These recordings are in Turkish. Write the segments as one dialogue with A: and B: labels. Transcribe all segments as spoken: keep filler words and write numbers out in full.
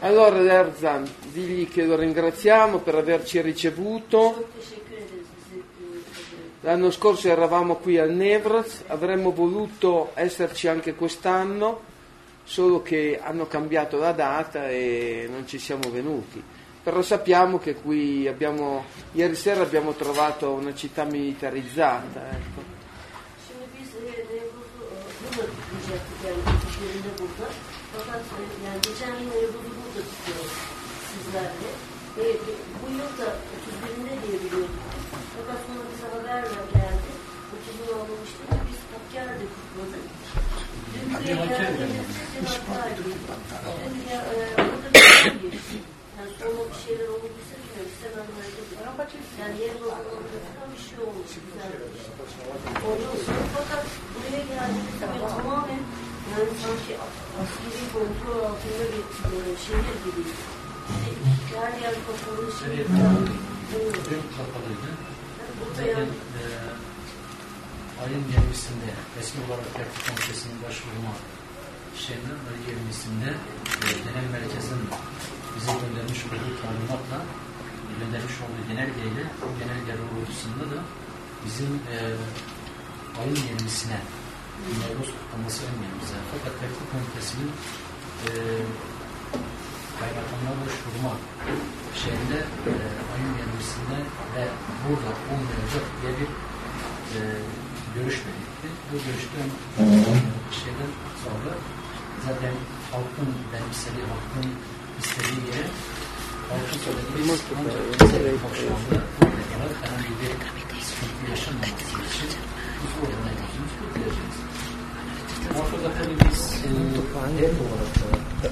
A: Allora Erzan, digli che lo ringraziamo per averci ricevuto. L'anno scorso eravamo qui al Nevraz, avremmo voluto esserci anche quest'anno, solo che hanno cambiato la data e non ci siamo venuti. Però sappiamo che qui abbiamo, ieri sera abbiamo trovato una città militarizzata. Ecco.
B: Şimdi biz bunu tutacaktık yani yerinde burada. Fakat yani geçen yıl Eylül'ü burada tutuyoruz sizlerle. Ve bu yıl da otuz birinde diye biliyorduk. Fakat sonra bize haber geldi. otuzunu alınmıştı ve biz Hakkari'de kutladık. Dün buraya geldiğimizde Hakkari'de. Dün ya orada bir şey geçti. Yani sonra bir şeyler olduysa bilmiyorum. İstemem hareket var ama yani yer bozulmalarında bir şey olmuş. Güzel bir şey. Ondan sonra fakat buraya geldiğimizde böyle tamamen yani sanki askeri kontrol altında bir e, şehir gibi. İşte her yer kapalı şehir.
C: Dün kapalıydı. Yani, e, ayın yirmisinde resmi olarak Yakıt Komitesi'nin başvurma şeyinden ayın yirmisinde e, genel merkezin bize göndermiş olduğu talimatla göndermiş olduğu genelgeyle o genelge doğrultusunda da bizim e, ayın yirmisine Nevruz kutlaması önlememize fakat Yakıt Komitesi'nin e, kaymakamlar başvurma şeyinde e, ayın yirmisinde ve burada olmayacak diye bir e, görüşme gitti. Bu görüşten e, şeyden sonra zaten halkın benimseli, halkın istediği yere halkın söylediği ancak başlandı. Burada kadar herhangi bir sıkıntı yaşanmaması için biz orada gözümüz kurtaracağız. Muhafızda tabii biz hep olarak da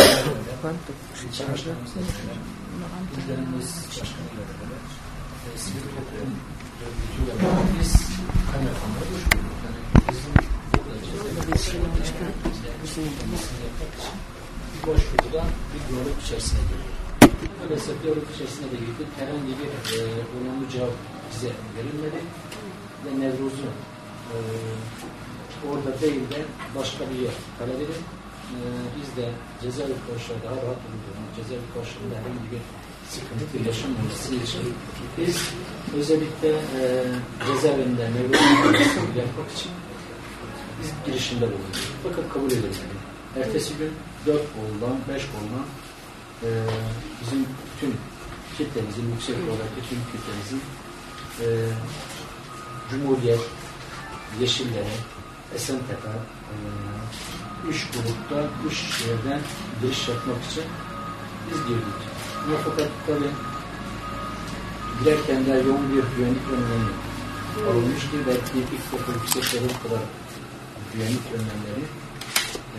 C: İllerimiz başkanıyla beraber sivil toplum örgütüyle beraber biz kaymakamları düşünüyoruz. Yani bizim burada cezaevimizde yapmak için bir başvuruda bir diyalog içerisine giriyor. Öyleyse diyalog içerisine de girdik. Herhangi bir e, olumlu cevap bize verilmedi. Ve Nevruz'un e, orada değil de başka bir yer talep edin. Ee, biz de cezaevi koğuşları daha rahat olduğunu, cezaevi koğuşlarında herhangi bir sıkıntı yaşanmaması için biz özellikle e, cezaevinde Nevruz'un yapmak için biz girişimde bulunduk. Fakat kabul edilmedi. Ertesi gün dört koldan, beş koldan e, bizim tüm kitlemizin, yüksek olarak tüm kitlemizin e, Cumhuriyet, Yeşillere, Esentepe, e, üç grupta, üç yerden giriş yapmak için biz girdik. Ama fakat tabi girerken de yoğun bir güvenlik önlemi alınmıştı. Belki ilk defa yükseklere kadar güvenlik önlemleri e,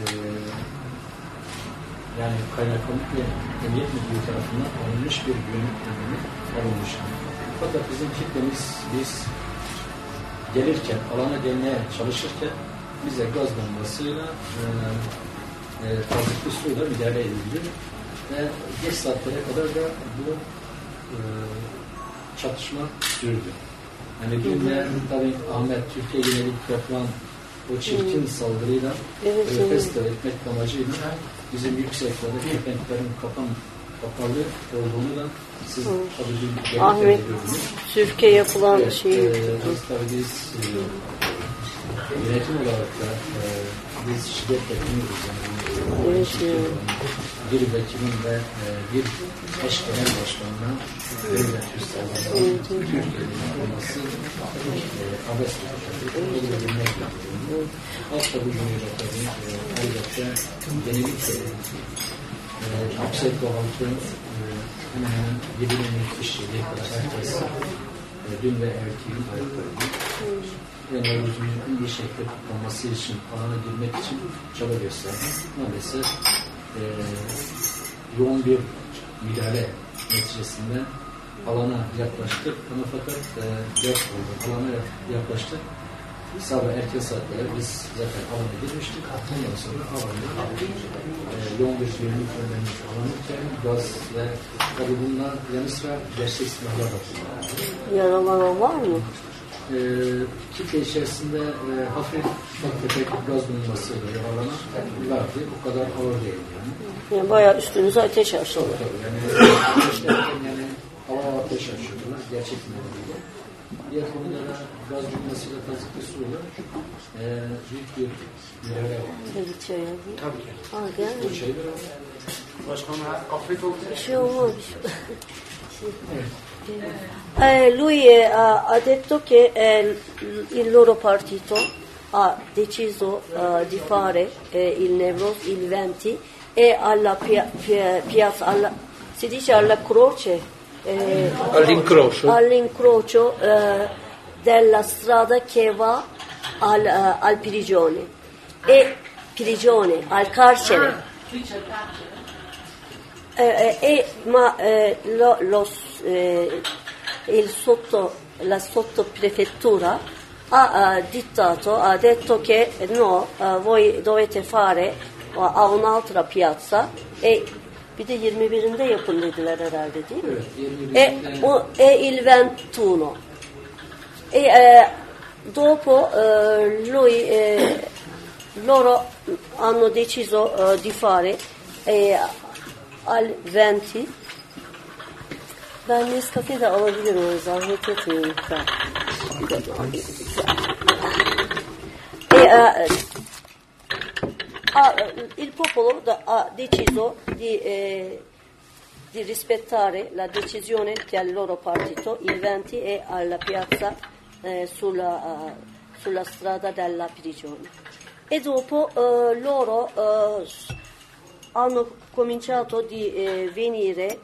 C: yani kaymakamlık ve emniyet müdürlüğü tarafından alınmış bir güvenlik önlemi alınmıştı. Fakat bizim kitlemiz biz gelirken, alana gelmeye çalışırken bize gaz bombasıyla e, e, tazikli suyla müdahale edildi ve geç saatlere kadar da bu e, çatışma sürdü. Yani dün de tabii Ahmet Türkiye yönelik yapılan o çirkin saldırıyla protesto etmek amacıyla bizim yükseklerde kepenklerin kapan, kapalı olduğunu da siz tabii dün
B: Ahmet Türkiye yapılan
C: evet,
B: şeyi
C: e, biz tabii biz e, yönetim olarak da e, biz şiddetle kınıyoruz. Yani, evet, bir vekilin ve e, bir eş genel başkanından devlet üstlerinin olması e, abes bir bilmek lazım. Hatta bu günüyle tabii e, elbette genellikle e, yüksek ve halkın e, hemen hemen yedi bin kişiye kadar herkes e, dün ve erkeğin ayaklarıydı. Ve Nevruz'un iyi şekilde kutlanması için, alana girmek için çaba gösterdi. Maalesef e, yoğun bir müdahale neticesinde alana yaklaştık. Ama fakat e, dört oldu. Alana yaklaştık. Sabah erken saatlere biz zaten alana girmiştik. Ondan sonra alanda e, yoğun bir güvenlik önlemimiz alınırken gaz ve tabi bundan yanı sıra gerçek silahlar atıldı.
B: Yaralanan var mı?
C: e, kitle içerisinde e, hafif ufak tefek gaz bulunmasıyla yaralanan vardı. O kadar ağır değil yani.
B: Yani bayağı üstünüze ateş açtılar.
C: Yani ateşlerken yani hava ateş açıyorlar. Gerçekten öyle. Diğer konulara gaz bulunmasıyla kazıklı suyla e, büyük bir müdahale var.
B: Tehlikeli ya.
A: Tabii.
B: Ha gelmiyor.
C: Bu şeyler var.
A: Başkanım afiyet olsun.
B: Bir şey olmaz. Eh, lui eh, ha detto che eh, il loro partito ha deciso eh, di fare eh, il Nevros il venti e alla pia, pia, piazza, alla, si dice alla croce, eh,
D: all'incrocio,
B: all'incrocio eh, della strada che va al, eh, al prigione, e prigione, al carcere. Eh, eh, ma eh, lo, lo, eh, il sotto, la sottoprefettura ha eh, dittato, ha detto che no, eh, voi dovete fare a un'altra piazza e bir de yirmi birinde yapın dediler herhalde değil mi? E, o, e il ventuno. E eh, dopo eh, lui, eh, loro hanno deciso eh, di fare eh, al venti. Ben Nescafe de alabilirim, zahmet etmeyin lütfen. E, eh, ah, il popolo da, ha deciso di, eh, di rispettare la decisione che ha il loro partito, il venti è alla piazza eh, sulla, uh, sulla strada della prigione. E dopo eh, loro eh, hanno cominciato di eh, venire,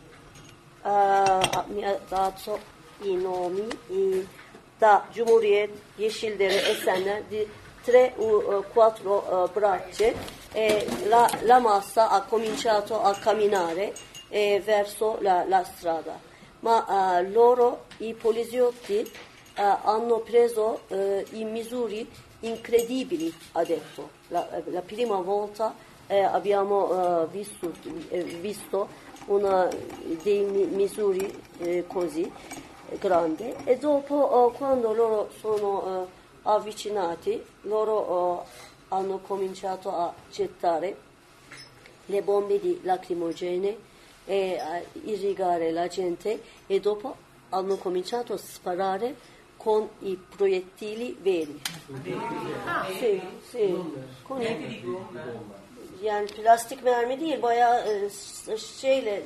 B: uh, mi ha dato i nomi i, da Cumhuriyet, Yeşildere, Esenler, di tre o quattro uh, braccia, e la, la massa ha cominciato a camminare eh, verso la, la strada, ma uh, loro, i poliziotti, uh, hanno preso uh, i misure incredibili, ha detto. La, la prima volta eh, abbiamo uh, visto, eh, visto una dei misure eh, così grandi, e dopo uh, quando loro sono uh, avvicinati, loro uh, hanno cominciato a gettare le bombe di lacrimogene e a irrigare la gente, e dopo hanno cominciato a sparare con i proiettili veri. Ah, sì, sì. Con i, yani plastik mermi değil, bayağı e, şeyle.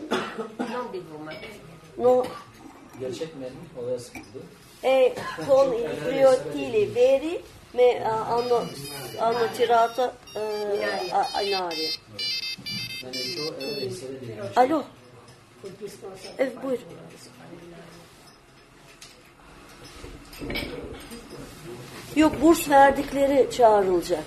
B: No.
C: Gerçek mermi olaya sıkıldı.
B: E con i proiettili veri me uh, hanno, hanno tirato uh, in aria. Alo. Evet, buyur. Yok, burs verdikleri çağrılacak.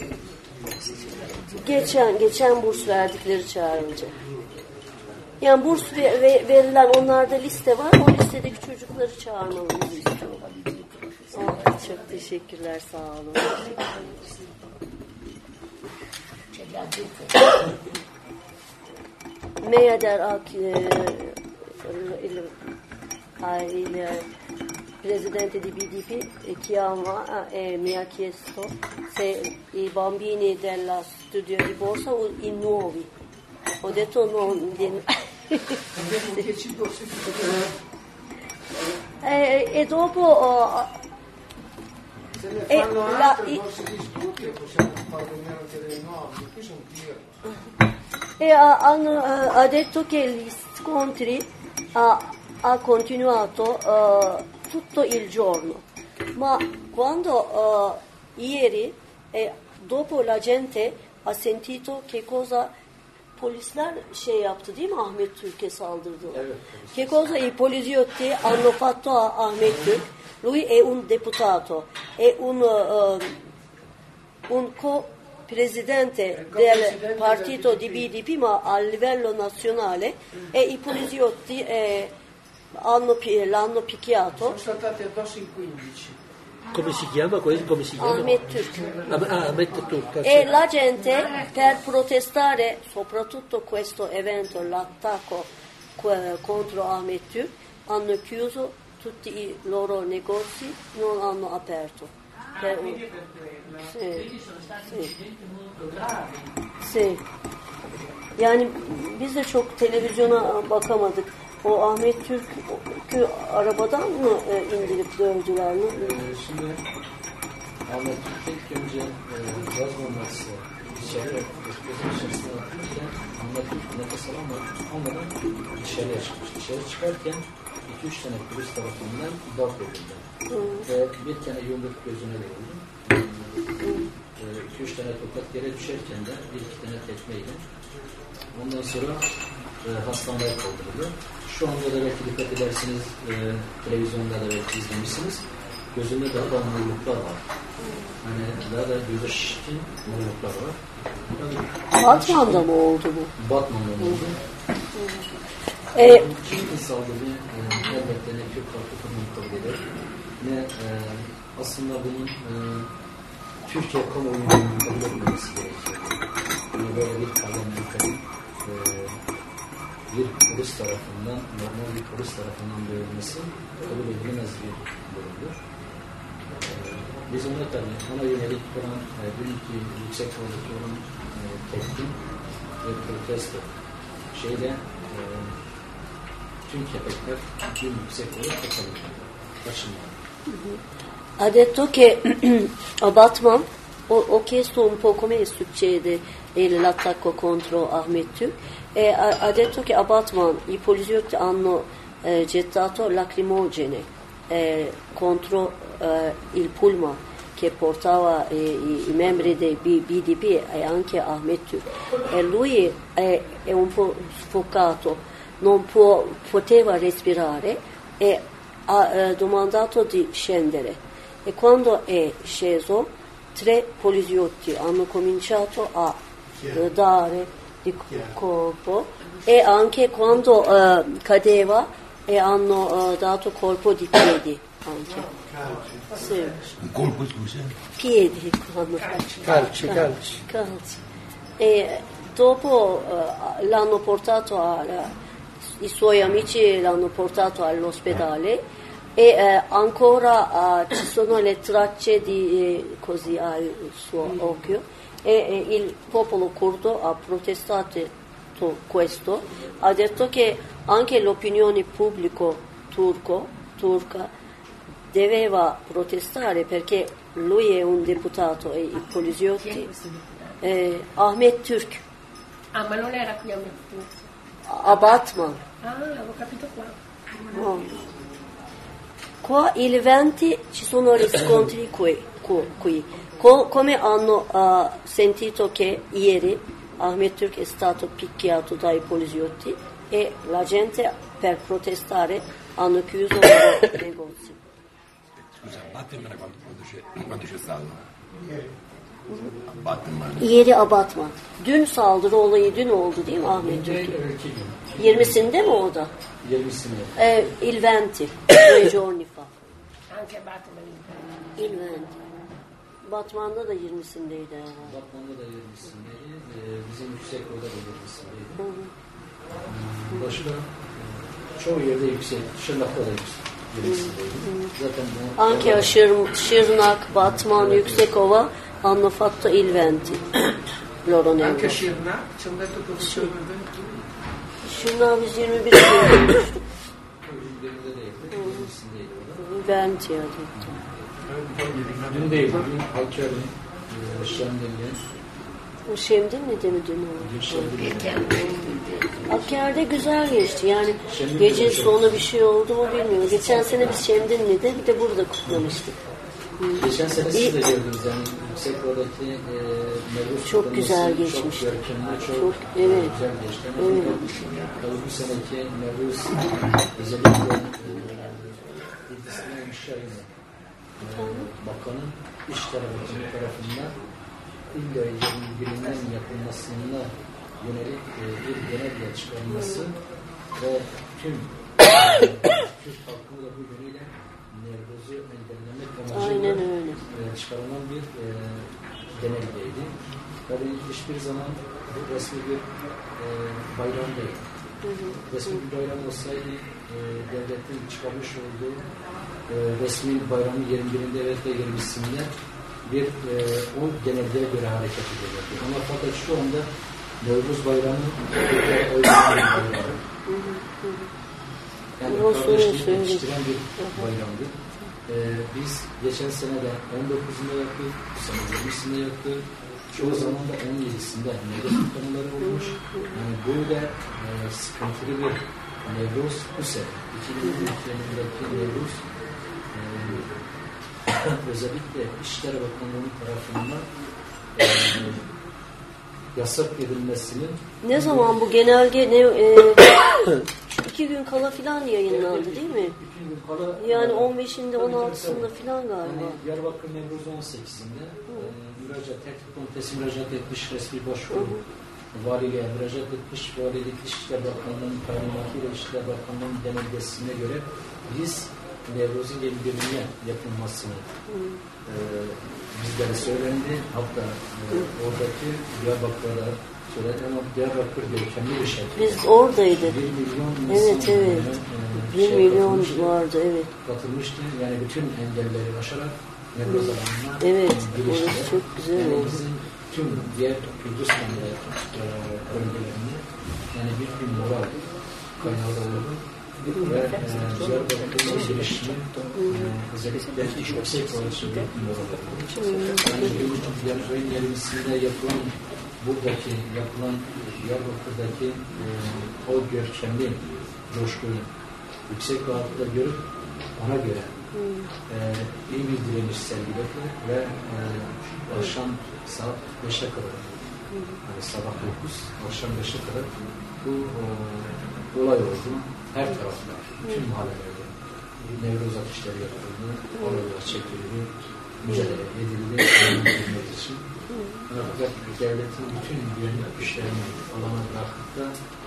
B: Geçen geçen burs verdikleri çağrılacak. Yani burs ve, ve, verilen, onlarda liste var. O listedeki çocukları çağırmamızı istiyorlar. Oh, çok teşekkürler, sağ olun. Meyader Ak il, il presidente di B D P chiama e mi ha chiesto se i bambini della studio di borsa o i nuovi. Ho detto no. e, e dopo oh,
A: se ne
B: e
A: fanno
B: la,
A: altre
B: i,
A: borse di studio, possiamo far venire anche dei nuovi, qui sono tiri.
B: e ha, hanno, uh, ha detto che gli scontri ha, ha continuato uh, tutto il giorno, ma quando uh, ieri e dopo la gente ha sentito che cosa polisler şey yaptı değil mi, Ahmet Türk'e saldırdı.
C: Evet.
B: Che cosa i poliziotti hanno fatto a Ahmet Türk? Lui è un deputato, è un uh, un co-presidente del partito di B D P, ma a livello nazionale, e i poliziotti eh, hanno, l'hanno picchiato.
A: Sono saltati addosso in quindici.
D: Come si chiama? Come si chiama?
B: Ahmet Türk.
D: Ah, Ahmet Türk.
B: E la gente, per protestare soprattutto questo evento, l'attacco contro Ahmet Türk, hanno chiuso tutti i loro negozi non hanno aperto. Per un... Sì, sì. Sì. Yani biz de çok televizyona bakamadık. O Ahmet Türk'ü arabadan mı e, indirip dövdüler mi?
C: Ee, şimdi Ahmet Türk ilk önce e, gaz bombası içeri gözün içerisine atılırken Ahmet Türk nefes alamadan, almadan dışarıya çıkmış. Dışarı çıkarken iki üç tane polis tarafından darp edildi. Ve bir tane yumruk gözüne verildi. iki üç tane tokat yere düşerken de bir iki tane tekmeyle. Ondan sonra e, hastaneye kaldırıldı. Şu anda da belki dikkat edersiniz, e, televizyonda da belki izlemişsiniz. Gözünde daha da morluklar var. Yani daha da göze şişkin morluklar var. Yani,
B: Batman'da mı oldu bu?
C: Batman'da mı oldu?
B: E,
C: Çin saldırı e, elbette ne Türk halkı kabul eder, ne e, aslında bunun e, Türkiye kamuoyunun kabul etmemesi gerekiyor. Yani böyle bir parlamenterin e, bir polis tarafından, normal bir polis tarafından dövülmesi kabul edilemez bir durumdur. E, biz ona tabii, ona yönelik olan e, bugünkü yüksek oradaki olan e, tepki ve protesto şeyle e, tüm kepekler bir yüksek olarak kaçabilir. Kaçınmalı.
B: Ha detto che a Batman ho, ho chiesto un po' come succede il, l'attacco contro Ahmet Türk e ha, ha detto che a Batman i poliziotti hanno eh, gettato lacrimogene eh, contro eh, il pullman che portava eh, i, i membri del B D P e anche Ahmet Türk e lui è, è un po' sfocato, non può, poteva respirare e ha eh, domandato di scendere. E quando è sceso, tre poliziotti hanno cominciato a eh, dare di colpo e anche quando eh, cadeva e hanno eh, dato colpo di piedi anche. Sì.
E: Un colpo, scusa?
B: Piedi quando
D: Calci, calci.
B: calci. E dopo eh, l'hanno portato a, i suoi amici l'hanno portato all'ospedale e eh, ancora eh, ci sono le tracce di eh, così al suo occhio e eh, il popolo curdo ha protestato questo, ha detto che anche l'opinione pubblica turco, turca doveva protestare perché lui è un deputato e i poliziotti eh, Ahmet Türk.
F: Ah, ma non era qui a Metto?
B: A Batman.
F: Ah, avevo capito qua.
B: No. Qua il venti ci sono riscontri qui, qui, qui. Co- come hanno uh, sentito che ieri Ahmet Türk è stato picchiato dai poliziotti e la gente per protestare hanno chiuso i loro negozi.
E: Scusa, Batman quando, quando, c'è, quando c'è stato? Batman.
B: Ieri a Batman. Dün saldırı olayı dün oldu değil mi Ahmet Türk? yirmisinde mi o da?
C: yirmisinde.
B: Eh, il venti, due giorni fa.
F: Anche a Batman.
B: Il venti. Batman'da da yirmisindeydi herhalde.
C: Batman'da da yirmisindeydi. Ee, bizim yüksek orada da yirmisindeydi. Hı hı. Başka çoğu yerde yüksek. Şırnak'ta da yirmisindeydi. Zaten bu
B: Anche Şır, Şırnak, Batman, Yüksekova hanno fatto il venti. Loro
A: Anche
B: negozi.
A: Şırnak, ci hanno detto che sono ventuno.
B: Şırnak biz yirmi bir görmüştük.
C: Köylerinde de yapıyor. yirmisindeydi orada.
B: venti ha detto.
C: Dün değil. Dün Hakkari'nin e, Şemdinli'nin
B: O Şemdinli'de mi dün oldu?
C: dün Şemdinli'nin
B: Hakkari'de güzel geçti. Yani gece sonu bir şey oldu mu bilmiyorum. Geçen sene biz Şemdinli'de bir de burada kutlamıştık.
C: Geçen sene siz de gördünüz yani yüksek oradaki e, Nevruz
B: Çok
C: kutlaması
B: güzel geçmiş.
C: Çok görkemli, çok,
B: Çok,
C: e,
B: evet.
C: güzel geçti. Ama
B: Evet.
C: tabii bu seneki Nevruz özellikle e, İdris'in Müşşahine e, Bakan'ın iş tarafı tarafından illa birbirinden yapılmasına yönelik e, bir genelge çıkarılması ve tüm e, Türk halkını da bu yönüyle Nevruz'u engellemek amacıyla
B: Aynen öyle.
C: e, çıkarılan bir e, genelgeydi. Tabii hiçbir zaman bu resmi bir e, bayram değil. Resmi bir bayram olsaydı e, devletin çıkarmış olduğu e, resmi bayramın yirmi birinde ve yirmisinde bir e, o genelgeye göre hareket ediyordu. Ama fakat şu anda Nevruz Bayramı yani kardeşliği yetiştiren bir bayramdı. Ee, biz geçen sene de on dokuzunda yaptık, bu sene yirmisinde yaptık. Çoğu zaman da on yedisinde Nevruz kutlamaları olmuş. Yani böyle e, sıkıntılı bir Nevruz bu sene. iki bin on iki yılındaki Nevruz e, özellikle İçişleri Bakanlığı'nın tarafından e, yasak edilmesinin...
B: Ne zaman bu genelge ne, e, iki gün kala filan yayınlandı değil mi?
C: İki gün kala...
B: Yani on beşinde on altısında filan galiba.
C: Yani Diyarbakır Nevruz on sekizinde e, müracaat, Teklif Komitesi müracaat etmiş, resmi başvuru valiliğe müracaat etmiş, valilik İçişleri Bakanlığı'nın talimatıyla İçişleri Bakanlığı'nın genelgesine göre biz Nevruz'un yirmi birine yapılmasını e, bizlere söylendi. Hatta e, oradaki Diyarbakır'da söyledi ama Diyarbakır görkemli bir şekilde.
B: Biz oradaydık.
C: Bir milyon
B: evet, evet.
C: E,
B: bir
C: şey
B: milyon vardı, evet.
C: Katılmıştı. Yani bütün engelleri aşarak Nevruz alanına
B: evet,
C: girişti.
B: orası çok güzel
C: yani
B: oldu.
C: bizim tüm diğer Kürdistan'da e, bölgelerinde yani bir bir moral kaynağı da oldu. Ve e, Diyarbakır'ın girişimi e, özellikle yüksek ölçüde bir moral oldu. Yani Diyarbakır'ın yerimizde yapılan buradaki yapılan Diyarbakır'daki e, o görkemli coşkuyu yüksek rahatlıkla görüp ona göre e, iyi bir direniş sergiledi ve e, akşam saat beşe kadar yani sabah dokuz akşam beşe kadar bu e, olay oldu. Her tarafta, bütün mahallelerde Nevruz ateşleri yapıldı, oralar çekildi, mücadele edildi, edilmek için. Fakat devletin bütün güvenlik güçlerini alana bırakıp da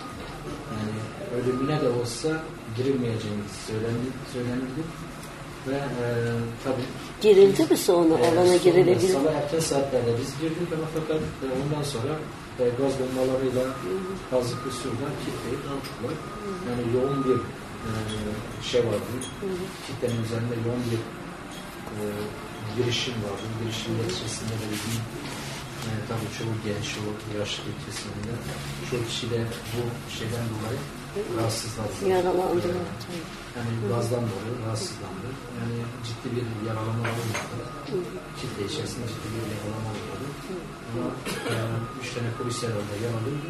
C: yani ölümüne de olsa girilmeyeceğini söylenildi. Ve e, tabii
B: girildi mi sonra e, alana girilebilir?
C: Sabah erken saatlerde biz girdik ama fakat e, ondan sonra e, gaz bombalarıyla kazıklı suyla kitleyip aldılar. Yani yoğun bir e, şey vardı. Kitlenin üzerinde yoğun bir e, girişim vardı. Girişim neticesinde de bizim e, tabii çoğu genç, çoğu yaşlı kesiminde çoğu kişi de bu şeyden dolayı rahatsızlandı.
B: Yaralandı.
C: Yani gazdan dolayı rahatsızlandı. Yani ciddi bir yaralama olmadı. Kitle içerisinde ciddi bir yaralama olmadı. Ama e, üç tane polis herhalde yaralıydı.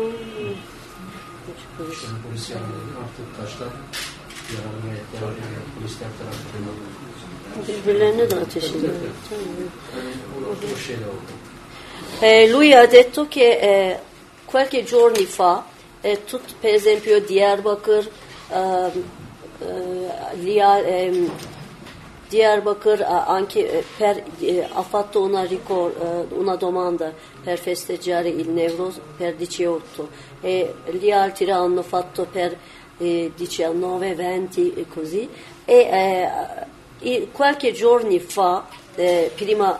C: Üç tane polis yaralıydı. Artık taşlar yaralı ve yaralı polisler tarafından
B: birbirlerine de ateş ediyor.
C: Yani o, o şeyle oldu.
B: Eh, lui ha detto che eh, qualche giorni fa eh, tut, per esempio Diyarbakır eh, eh, Diyarbakır anche per eh, ha fatto una, ricor, eh, una domanda per festeggiare il Nevruz per diciotto e gli altri hanno fatto per eh, diciannove, venti e così e eh, qualche giorni fa eh, prima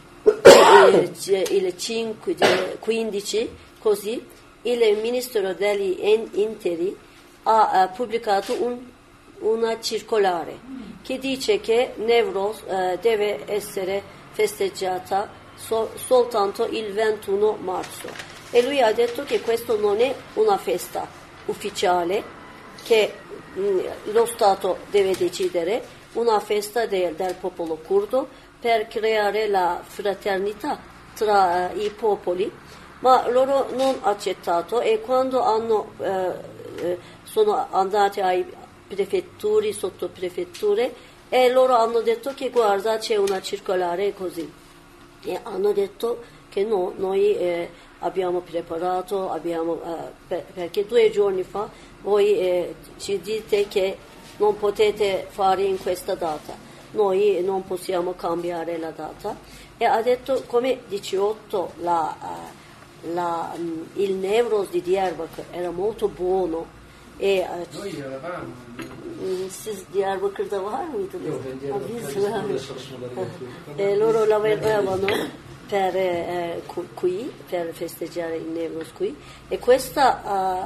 B: il cinque, quindici così il Ministero degli Interi ha uh, pubblicato un, una circolare che dice che Nevruz uh, deve essere festeggiata so, soltanto il ventuno marzo e lui ha detto che questo non è una festa ufficiale che mh, lo Stato deve decidere, una festa de, del popolo curdo per creare la fraternità tra uh, i popoli, ma loro non hanno accettato e quando hanno, eh, sono andati ai prefetture, sottoprefetture e loro hanno detto che guarda c'è una circolare così e hanno detto che no, noi eh, abbiamo preparato, abbiamo, eh, per, perché due giorni fa voi eh, ci dite che non potete fare in questa data. Noi non possiamo cambiare la data e ha detto come diciotto la, uh, la, um, il Nevruz di Diyarbakır era molto buono e uh,
A: noi eravamo
B: siz Diyarbakır'da var mıydınız?
C: Yok, ben Diyarbakır'da
B: e, loro lavoravano per eh, qui per festeggiare il Nevruz qui e questa uh,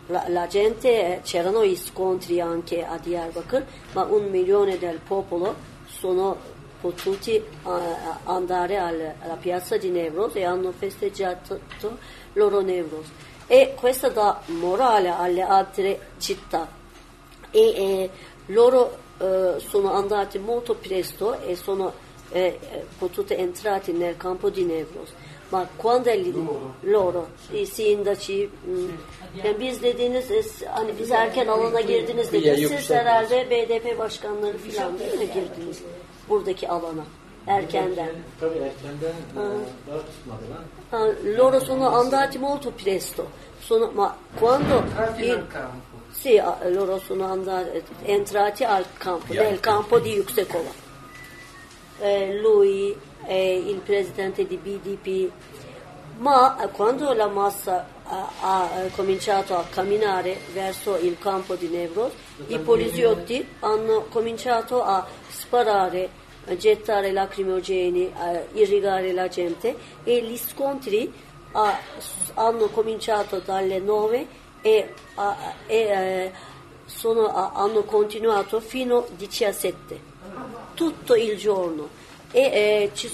B: la, la gente, c'erano gli scontri anche a Diyarbakır, ma un milione del popolo sono potuti uh, andare al, alla piazza di Nevroz e hanno festeggiato loro Nevroz. E questo dà morale alle altre città. E eh, loro eh, sono andati molto presto e sono eh, potuti entrare nel campo di Nevroz. Ma quando li, loro, loro i sindaci, mh, yani biz dediğiniz, hani biz erken alana girdiniz dediniz, siz herhalde B D P başkanları falan değil mi girdiniz buradaki alana? Erkenden.
C: Tabii erkenden daha tutmadılar.
B: Ah, loro sono andati molto presto. Sono, ma quando il, sì, loro sono andati, entrati al campo, nel campo di Yüksekova. Eh, lui è il presidente di B D P, ma quando la massa ha, ha cominciato a camminare verso il campo di Nevroz, i poliziotti hanno cominciato a sparare, a gettare lacrimogeni, a irrigare la gente e gli scontri a, hanno cominciato dalle nove e, a, e eh, sono, a, hanno continuato fino alle diciassette, tutto il giorno. E eh, ci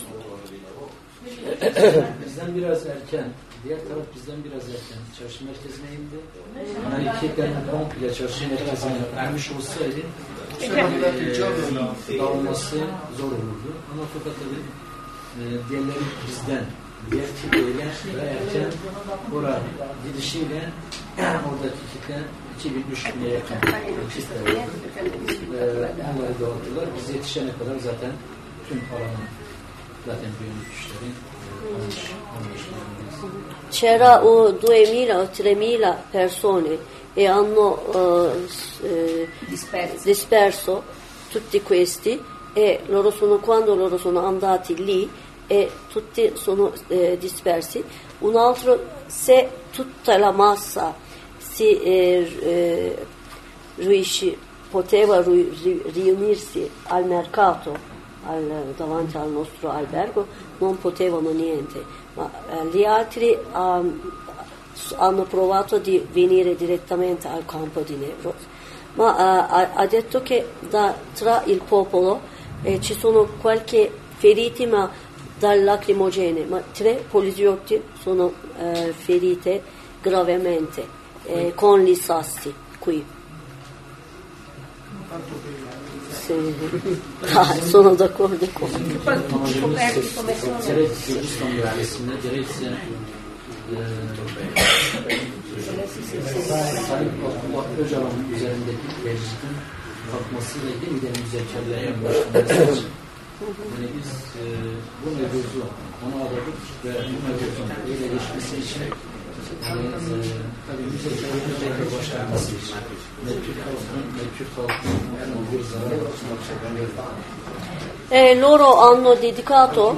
C: bizden biraz erken, diğer taraf bizden biraz erken çarşı merkezine indi. Hareketten komple çarşı merkezine ermiş olsaydı e, dağılması zor olurdu. Ama fakat tabii e, diğerleri bizden, diğer kitleyle ve erken oraya gidişiyle oradaki kitle iki bin üç bine yakın kitle oldu. Onları dağıttılar. Biz yetişene kadar zaten tüm alanın zaten büyümüşleri olmuş.
B: C'era uh, duemila o tremila persone e hanno uh, eh, disperso. disperso tutti questi e loro sono, quando loro sono andati lì e tutti sono eh, dispersi. Un altro, se tutta la massa si eh, eh, riuscì, poteva ri, riunirsi al mercato al, davanti al nostro albergo, non potevano niente, ma eh, gli altri um, hanno provato di venire direttamente al campo di Nevroz, ma uh, ha, ha detto che da, tra il popolo eh, ci sono qualche feriti ma dal lacrimogene, ma tre poliziotti sono eh, ferite gravemente eh, con gli sassi qui. Sì. Ah, sono d'accordo con
C: Öcalan'ın üzerindeki meclisin kalkmasıyla yeniden müzakerelerin başlaması. Yani biz e, bu mevzuyu ona adadık ve bu mevzunun öyle geçmesi için yani, e, tabii müzakerelerin tekrar başlanması için ne Türk halkının ne Türk halkının bir zarar
B: e, loro hanno dedicato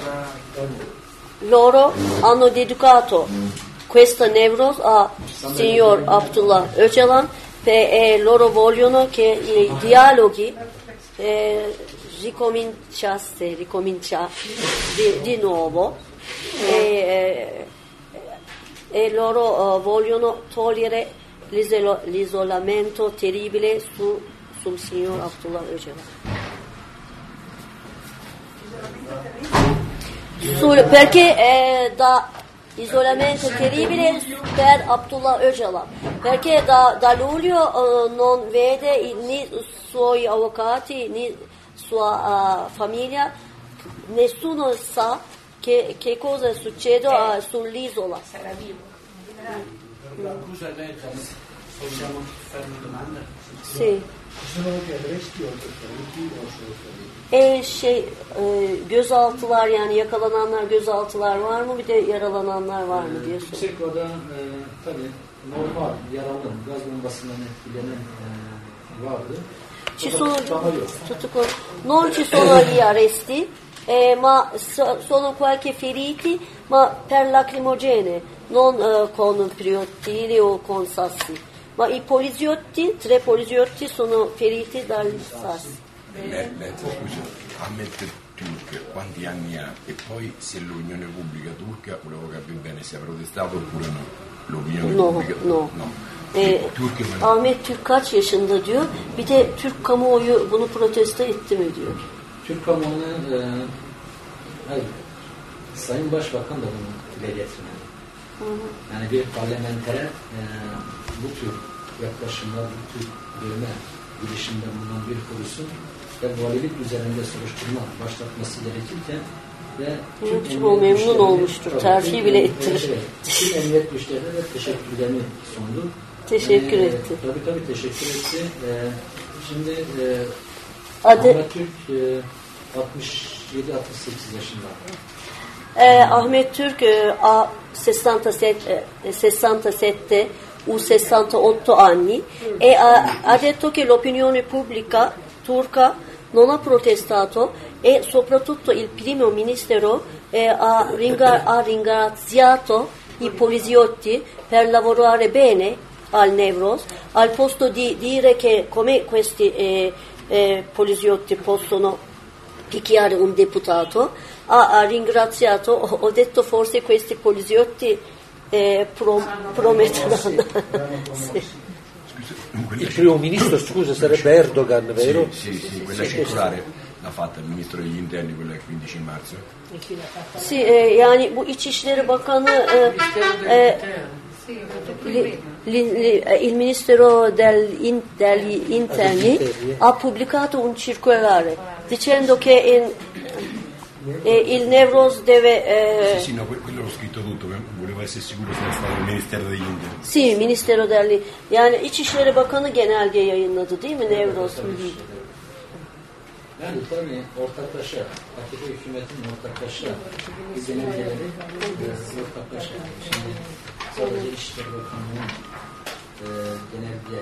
B: loro hanno dedicato questo Nevroz a signor Abdullah Öcalan e eh, loro vogliono che i dialoghi eh, ricominciasse ricomincia di, di nuovo e, eh, e loro uh, vogliono togliere l'isolo, l'isolamento terribile su, sul signor Abdullah Öcalan. Sul, perché eh, da isolamento terribile per Abdullah Öcalan, perché da, da luglio uh, non vede né i suoi avvocati né sua uh, famiglia, nessuno sa che, che cosa succede uh, sull'isola.
F: Sarà vivo.
E: Scusa, lei possiamo fare una domanda?
B: Sì.
D: Ci sono anche arresti oltre feriti o solo feriti?
B: E şey e, gözaltılar, yani yakalananlar, gözaltılar var mı, bir de yaralananlar var mı diye soruyor.
C: Yüksekova'da e, tabii normal yaralı gaz bombasından etkilenen e, vardı.
B: Ci sono, tutto, non ci sono gli arresti, eh, ma so, sono qualche feriti, ma per lacrimogene, non eh, con proiettili o con sassi. Ma i poliziotti, tre poliziotti sono feriti dagli sassi.
G: Lei, lei scusa, Ahmet Türk quanti anni ha? E poi se l'opinione pubblica turca, volevo capire bene se ha protestato oppure no. L'opinione
B: No,
G: pubblica
B: no.
G: no.
B: E, Ahmet Türk kaç yaşında diyor. Bir de Türk kamuoyu bunu protesto etti mi diyor.
C: Türk kamuoyuna e, hayır, Sayın Başbakan da bunu dile getirmeli. Hı hı. Yani bir parlamentere e, bu tür yaklaşımlar, bu tür bölme girişimde bulunan bir polisin ve valilik üzerinde soruşturma başlatması gerekirken ve
B: tüm o memnun olmuştur. Terfi bile ettirir.
C: Evet, tüm emniyet güçlerine de teşekkürlerini sundu.
B: Teşekkür
C: yani,
B: etti.
C: E, tabii tabii teşekkür etti. E, şimdi e,
B: Adı,
C: Ahmet Türk e, altmış yedi altmış sekiz yaşında.
B: Eh, Ahmet Türk eh, ha sessantasette, eh, sessantasette o sessantotto anni e ha, ha detto che l'opinione pubblica turca non ha protestato e soprattutto il primo ministro eh, ha, ringra- ha ringraziato i poliziotti per lavorare bene al Nevros, al posto di dire che come questi eh, eh, poliziotti possono picchiare un deputato, ha, ha ringraziato, ho, ho detto forse questi poliziotti eh, pro, prometteranno. Sì.
H: Il primo ministro, scusa, sarebbe Erdogan, vero?
G: Sì, sì, sì, quella circolare l'ha fatta il ministro degli interni, quella del quindici marzo.
B: Sì, eh, yani bu İçişleri Bakanı eh, eh, li, li, li, il Ministero del, in, degli Interni ha pubblicato un circolare dicendo che in, eh, il Nevros deve... Eh,
G: sì, sì, no, quello l'ho scritto tutto, volevo essere sicuro se era stato il Ministero degli Interni.
B: Sì, Ministero degli... Yani İçişleri Bakanı genelge yayınladı değil mi Nevros?
C: Yani tabii ortaklaşa, A K P hükümetinin ortaklaşa genelgeleri ortaklaşa. Şimdi sadece İçişleri Bakanlığı'nın e, genelge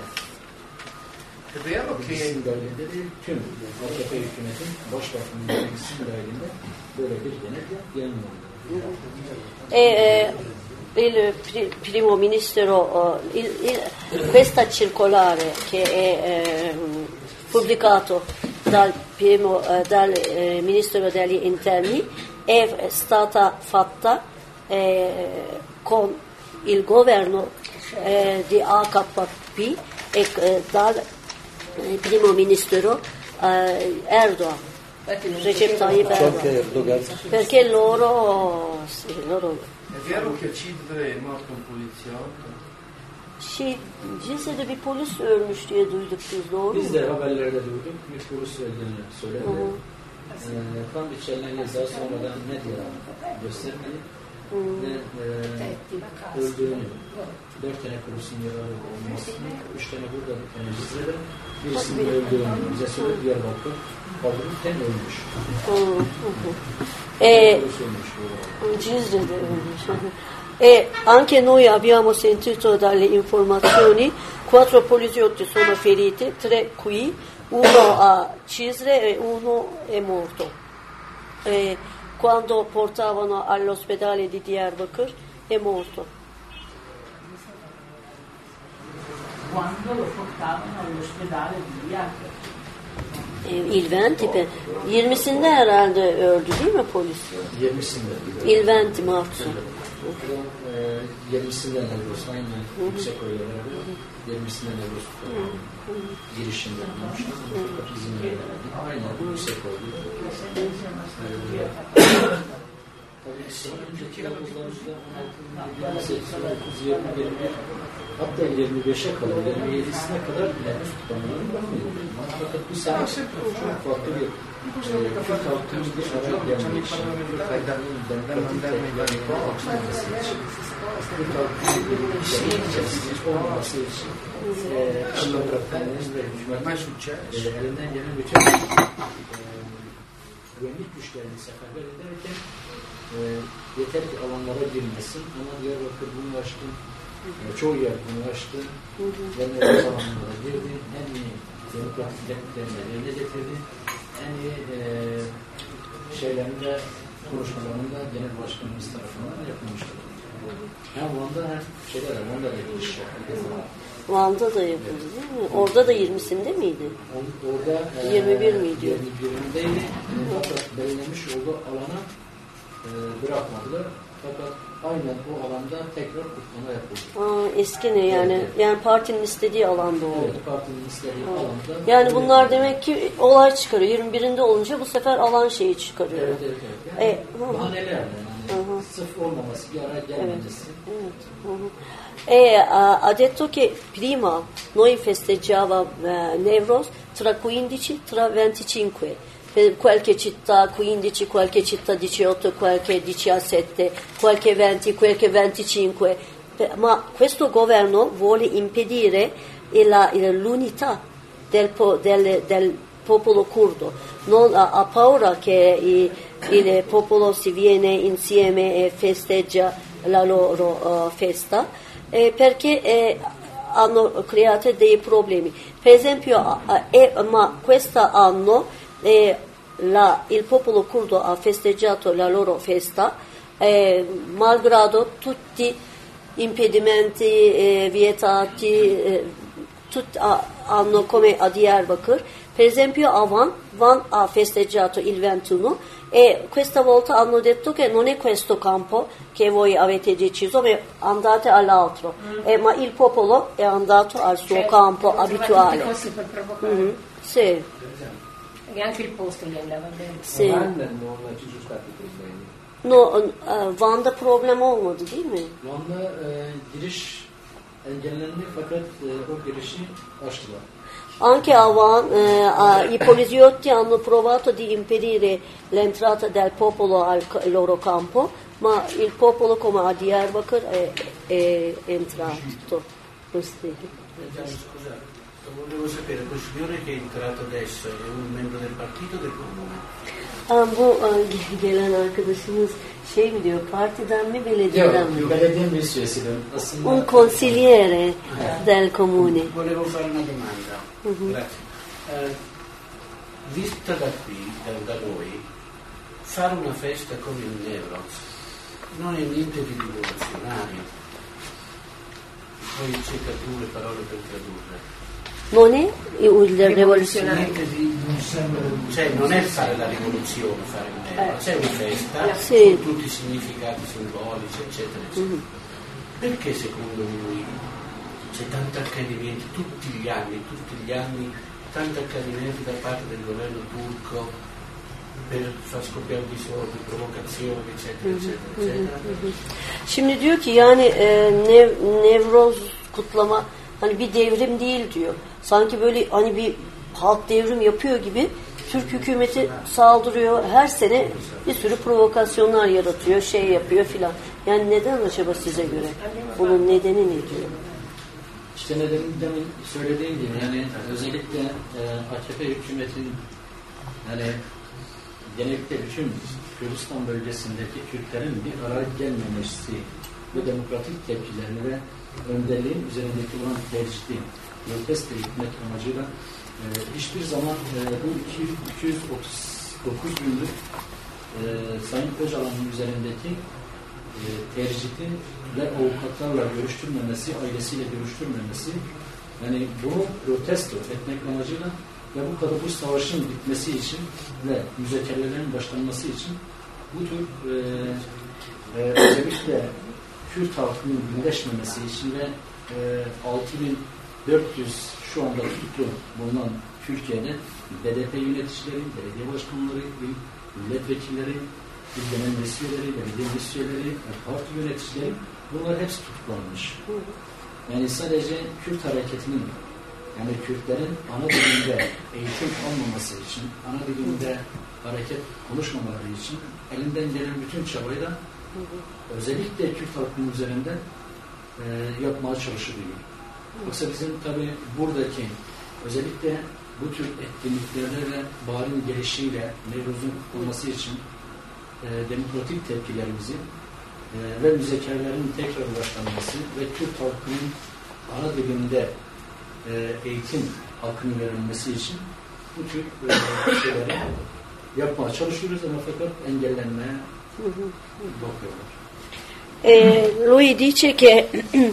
C: isim dahilinde değil, tüm A K P hükümetin başbakanlığının isim dahilinde böyle bir genelge yayınlandı.
B: E, e, il primo ministro, il, il, questa circolare che è eh, pubblicato dal, primo, eh, dal eh, ministro degli interni è stata fatta eh, con il governo eh, di A K P e eh, dal eh, primo ministro eh, Erdogan, Recep Tayyip Erdogan, perché loro, sì, loro
A: È vero che a Cidre è morto un poliziotto?
B: Şey, Cizre'de bir polis ölmüş diye duyduk biz, doğru mu?
C: Biz de haberlerde duyduk. Bir polis öldüğünü söyledi. Ee, tam içerilen yazar sonradan ne diye göstermedi. Ve e, öldüğünü, dört tane polisin yaralı olmasını, üç tane burada, bir tane Cizre'de, birisinin öldüğünü bize söyledi. Diyarbakır kaldırıp hem ölmüş.
B: E, Cizre'de ölmüş. E anche noi abbiamo sentito dalle informazioni quattro poliziotti sono feriti, tre qui, uno a Cizre e uno è morto. E quando portavano all'ospedale di Diyarbakır è morto.
I: Quando lo portavano all'ospedale di Diyarbakır.
B: Il venti, yirmisinde herhalde öldü değil mi polis?
C: yirmisinde.
B: Il venti marzo.
C: yirmisinden Nevros, aynı yüksek oylara yirmisinden Nevros girişinde bulmuşlar. İzin verildi. Aynı yüksek oylu. Tabii önceki yıllarımızda yirmi sekiz, otuz, yirmi, yirmi bir hatta yirmi beşe kadar, yirmi yedisine kadar Nevros tutanların bakmıyordu. Fakat bu sene çok farklı bir Türk halkımız bir araya gelmek için Türk halkımız bir şey olmaması için Allah'ın ve hükümetin elinden gelen bütün güvenlik güçlerini seferber ederken yeter ki alanlara girmesin ama Diyarbakır bunu açtı, çoğu yer bunu açtı ve nefes alanlara girdi, en iyi demokratik demokratiklerini eline getirdi. En iyi e, şeylerinde, konuşmalarında genel başkanımız tarafından yapılmıştır. Hem Van'da hem şeyler, Van'da da giriş yapıldı.
B: Van'da da yapıldı değil mi? Orada da yirmisinde miydi?
C: Orada e,
B: yirmi bir miydi?
C: yirmi birindeydi. Fakat belirlenmiş olduğu alana e, bırakmadılar. Fakat aynen bu alanda tekrar kutlama yapıldı.
B: Aa, eski ne yani?
C: Evet, evet.
B: Yani partinin istediği alanda oldu.
C: Evet, partinin istediği alanda.
B: Yani bunlar demek ki olay çıkarıyor. yirmi birinde olunca bu sefer alan şeyi çıkarıyor.
C: Evet, evet, evet. Yani
B: E,
C: bahaneler yani. yani sırf olmaması, bir araya gelmemesi.
B: Evet. Hı hı. E ha detto che prima noi festeggiava eh, Newroz tra quindici, tra venticinque. Per qualche città quindici, qualche città diciotto, qualche diciassette, qualche venti, qualche venticinque. Ma questo governo vuole impedire la, l'unità del, del, del popolo curdo. Non, ha, ha paura che i, il popolo si viene insieme e festeggia la loro uh, festa eh, perché eh, hanno creato dei problemi. Per esempio, eh, ma quest'anno eh, la, il popolo curdo ha festeggiato la loro festa eh, malgrado tutti impedimenti eh, vietati eh, tut, ah, hanno come a Diyarbakır. Per esempio a Van, Van ha festeggiato il ventuno e questa volta hanno detto che non è questo campo che voi avete deciso, ma andate all'altro. Mm. Eh, ma il popolo è andato al suo
F: cioè,
B: campo abituale.
F: Per provocare.
B: Mm-hmm. Sì.
F: E anche il posto gli andava bene.
B: Sì.
H: Van non ci sono stati problemi.
B: No, uh, Van'da problem olmadı değil mi?
C: Van'da e, giriş engellendi fakat e, o girişi açtılar.
B: Anche a Van eh, i poliziotti hanno provato di impedire l'entrata del popolo al loro campo, ma il popolo come a Diyarbakır è, è entrato. Così.
J: Scusa, volevo sapere, quel signore che è entrato adesso è un membro del partito o del comune?
B: Ha, bu gelen arkadaşımız şey mi diyor, partiden mi belediyeden mi?
C: Yok, belediye meclis üyesidir. Aslında
B: Un consigliere del comune.
J: Volevo fare una domanda.
B: Uh-huh.
J: Grazie. Eh, vista da qui, da, da noi, fare una festa come il Newroz non è niente di rivoluzionario. Poi cerca due parole per tradurre.
B: Non è il rivoluzionario.
J: Niente di, cioè non è fare la rivoluzione, fare il Newroz, è una festa
B: Sì.
J: con tutti i significati simbolici, eccetera, eccetera.
B: Uh-huh.
J: Perché secondo voi c'è tanto accanimento tutti gli anni, tutti gli anni, tanto accanimento da parte del governo turco per far scoppiare di soldi, provocazioni, eccetera, eccetera, eccetera?
B: Şimdi diyor ki yani e, Nev, Nevroz kutlama hani bir devrim değil diyor. Sanki böyle hani bir halk devrim yapıyor gibi Türk hükümeti saldırıyor. Her sene bir sürü provokasyonlar yaratıyor, şey yapıyor filan. Yani neden acaba size göre? Bunun nedeni ne diyor?
C: İşte nedeni demin söylediğim gibi yani özellikle e, A K P hükümetin yani genellikle bütün Kürdistan bölgesindeki Kürtlerin bir araya gelmemesi ve demokratik tepkilerini ve önderliğin üzerindeki olan tercihli protesto etmek amacıyla e, hiçbir zaman e, bu iki yüz otuz dokuz günlük e, Sayın Öcalan'ın üzerindeki e, tercihin ve avukatlarla görüştürmemesi, ailesiyle görüştürmemesi, yani bunu protesto etmek amacıyla ve bu kadar bu savaşın bitmesi için ve müzakerelerin başlanması için bu tür e, e, özellikle Kürt halkının birleşmemesi için ve e, altı bin dört yüz şu anda tutuklu bulunan Türkiye'de B D P yöneticileri, belediye başkanları, milletvekilleri, il genel meclis üyeleri, belediye meclis üyeleri, parti yöneticileri bunlar hepsi tutuklanmış. Yani sadece Kürt hareketinin yani Kürtlerin ana dilinde eğitim almaması için, ana dilinde hareket konuşmamaları için elinden gelen bütün çabayı da özellikle Kürt halkının üzerinde e, yapmaya çalışılıyor. Yoksa bizim tabi buradaki özellikle bu tür etkinliklerle ve baharın gelişiyle Nevruz'un olması için e, demokratik tepkilerimizi e, ve müzekerlerin tekrar başlanması ve Kürt halkının ana dilinde e, eğitim hakkının verilmesi için bu tür e, şeyleri yapmaya çalışıyoruz ama fakat engellenmeye bakıyorlar.
B: Eh, lui dice che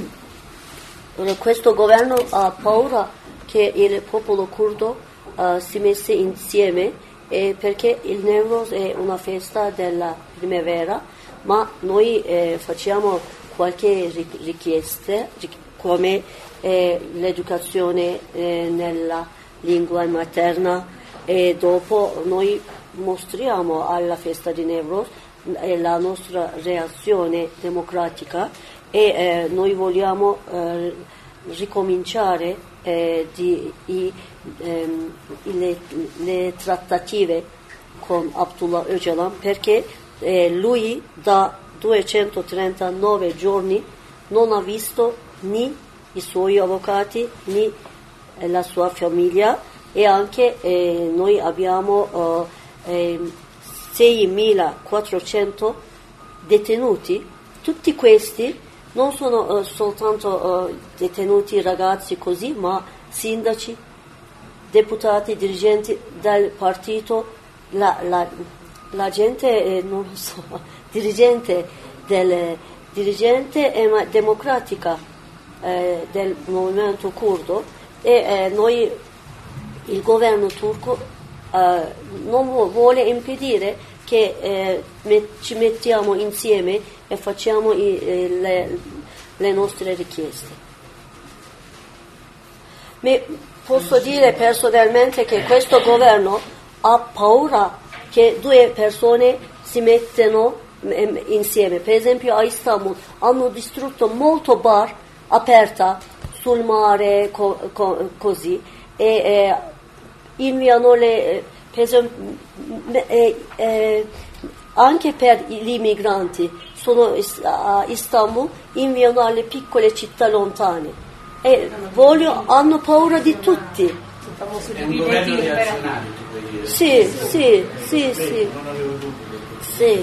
B: questo governo ha paura che il popolo curdo uh, si messe insieme eh, perché il Newroz è una festa della primavera, ma noi eh, facciamo qualche richiesta come eh, l'educazione eh, nella lingua materna e dopo noi mostriamo alla festa di Newroz eh, la nostra reazione democratica e eh, noi vogliamo eh, ricominciare eh, di, i, ehm, le, le trattative con Abdullah Öcalan perché eh, lui da duecentotrentanove giorni non ha visto né i suoi avvocati né eh, la sua famiglia e anche eh, noi abbiamo eh, eh, seimilaquattrocento detenuti. Tutti questi non sono uh, soltanto uh, detenuti ragazzi così, ma sindaci, deputati, dirigenti del partito, la, la, la gente, eh, non lo so, dirigente, del, dirigente eh, democratica eh, del movimento curdo e eh, noi, il governo turco eh, non vuole impedire che eh, met, ci mettiamo insieme e facciamo i, eh, le, le nostre richieste. Mi posso dire personalmente che questo governo ha paura che due persone si mettano eh, insieme. Per esempio a Istanbul hanno distrutto molto bar aperta sul mare co, co, così e eh, inviano le per esempio, eh, eh, anche per gli immigranti sono a Istanbul, inviano alle piccole città lontane e voglio, hanno paura di tutti.
J: È un governo reazionario, tu puoi dire.
B: Sì, sì, sì, sì. Sì.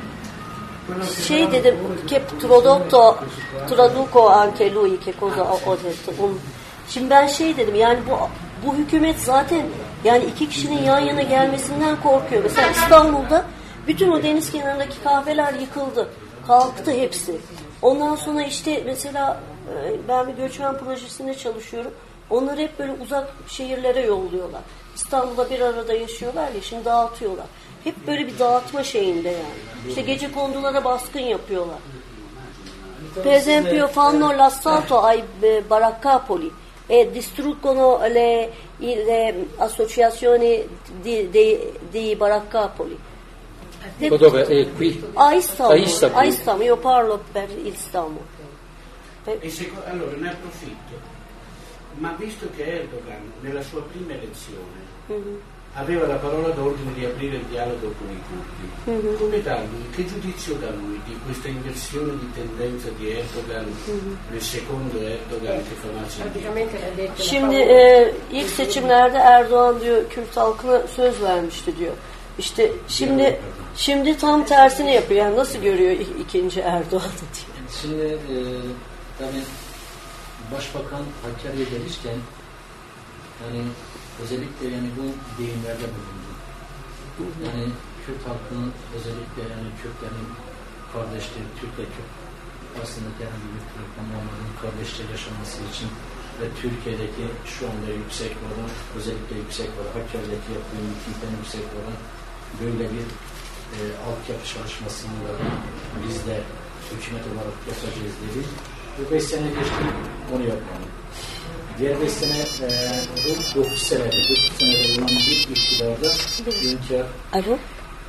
B: Şey dedim che prodotto traduco anche lui che cosa o, o detto. Um, şimdi ben şey dedim yani bu bu hükümet zaten yani iki kişinin yan yana gelmesinden korkuyor. Mesela İstanbul'da bütün o deniz kenarındaki kahveler yıkıldı. Kalktı hepsi. Ondan sonra işte mesela ben bir göçmen projesinde çalışıyorum. Onları hep böyle uzak şehirlere yolluyorlar. İstanbul'da bir arada yaşıyorlar ya şimdi dağıtıyorlar. Hep böyle bir dağıtma şeyinde yani. İşte gece kondulara baskın yapıyorlar. Per esempio fanno l'assalto ai baraccapoli e distruggono le, le associazioni di, di, di baraccapoli.
H: Dove è qui?
B: A Istanbul.
H: A Istanbul.
B: A Istanbul. Io parlo per Istanbul. Per...
J: E seco- allora ne approfitto. Ma visto che Erdogan nella sua prima elezione mm-hmm. aveva la parola d'ordine di aprire il dialogo con i curdi, mm-hmm. come dargli, che giudizio da lui di questa inversione di tendenza di Erdogan mm-hmm. nel secondo Erdogan che fa marcia indietro?
B: Şimdi e, ilk seçimlerde Erdoğan diyor Kürt halkına söz vermişti diyor. İşte şimdi şimdi tam tersini yapıyor. Yani nasıl görüyor ikinci Erdoğan'ı diyor.
C: Şimdi e, tabii Başbakan Hakkari'ye gelirken yani özellikle yani bu deyimlerde bulundu. Yani Kürt halkının özellikle yani Kürtlerin kardeşleri, Türk'le Kürt aslında herhangi bir problem olmadan kardeşçe yaşaması için ve Türkiye'deki şu anda yüksek olan, özellikle yüksek olan, Hakkari'deki yaptığı mitingden yüksek olan böyle bir e, altyapı çalışmasını da biz de hükümet olarak yapacağız dedi. Bu beş sene geçti, onu yapmadık. Diğer beş sene, e, bu dokuz senede, dokuz senede olan bir iktidarda inkar...
B: Alo?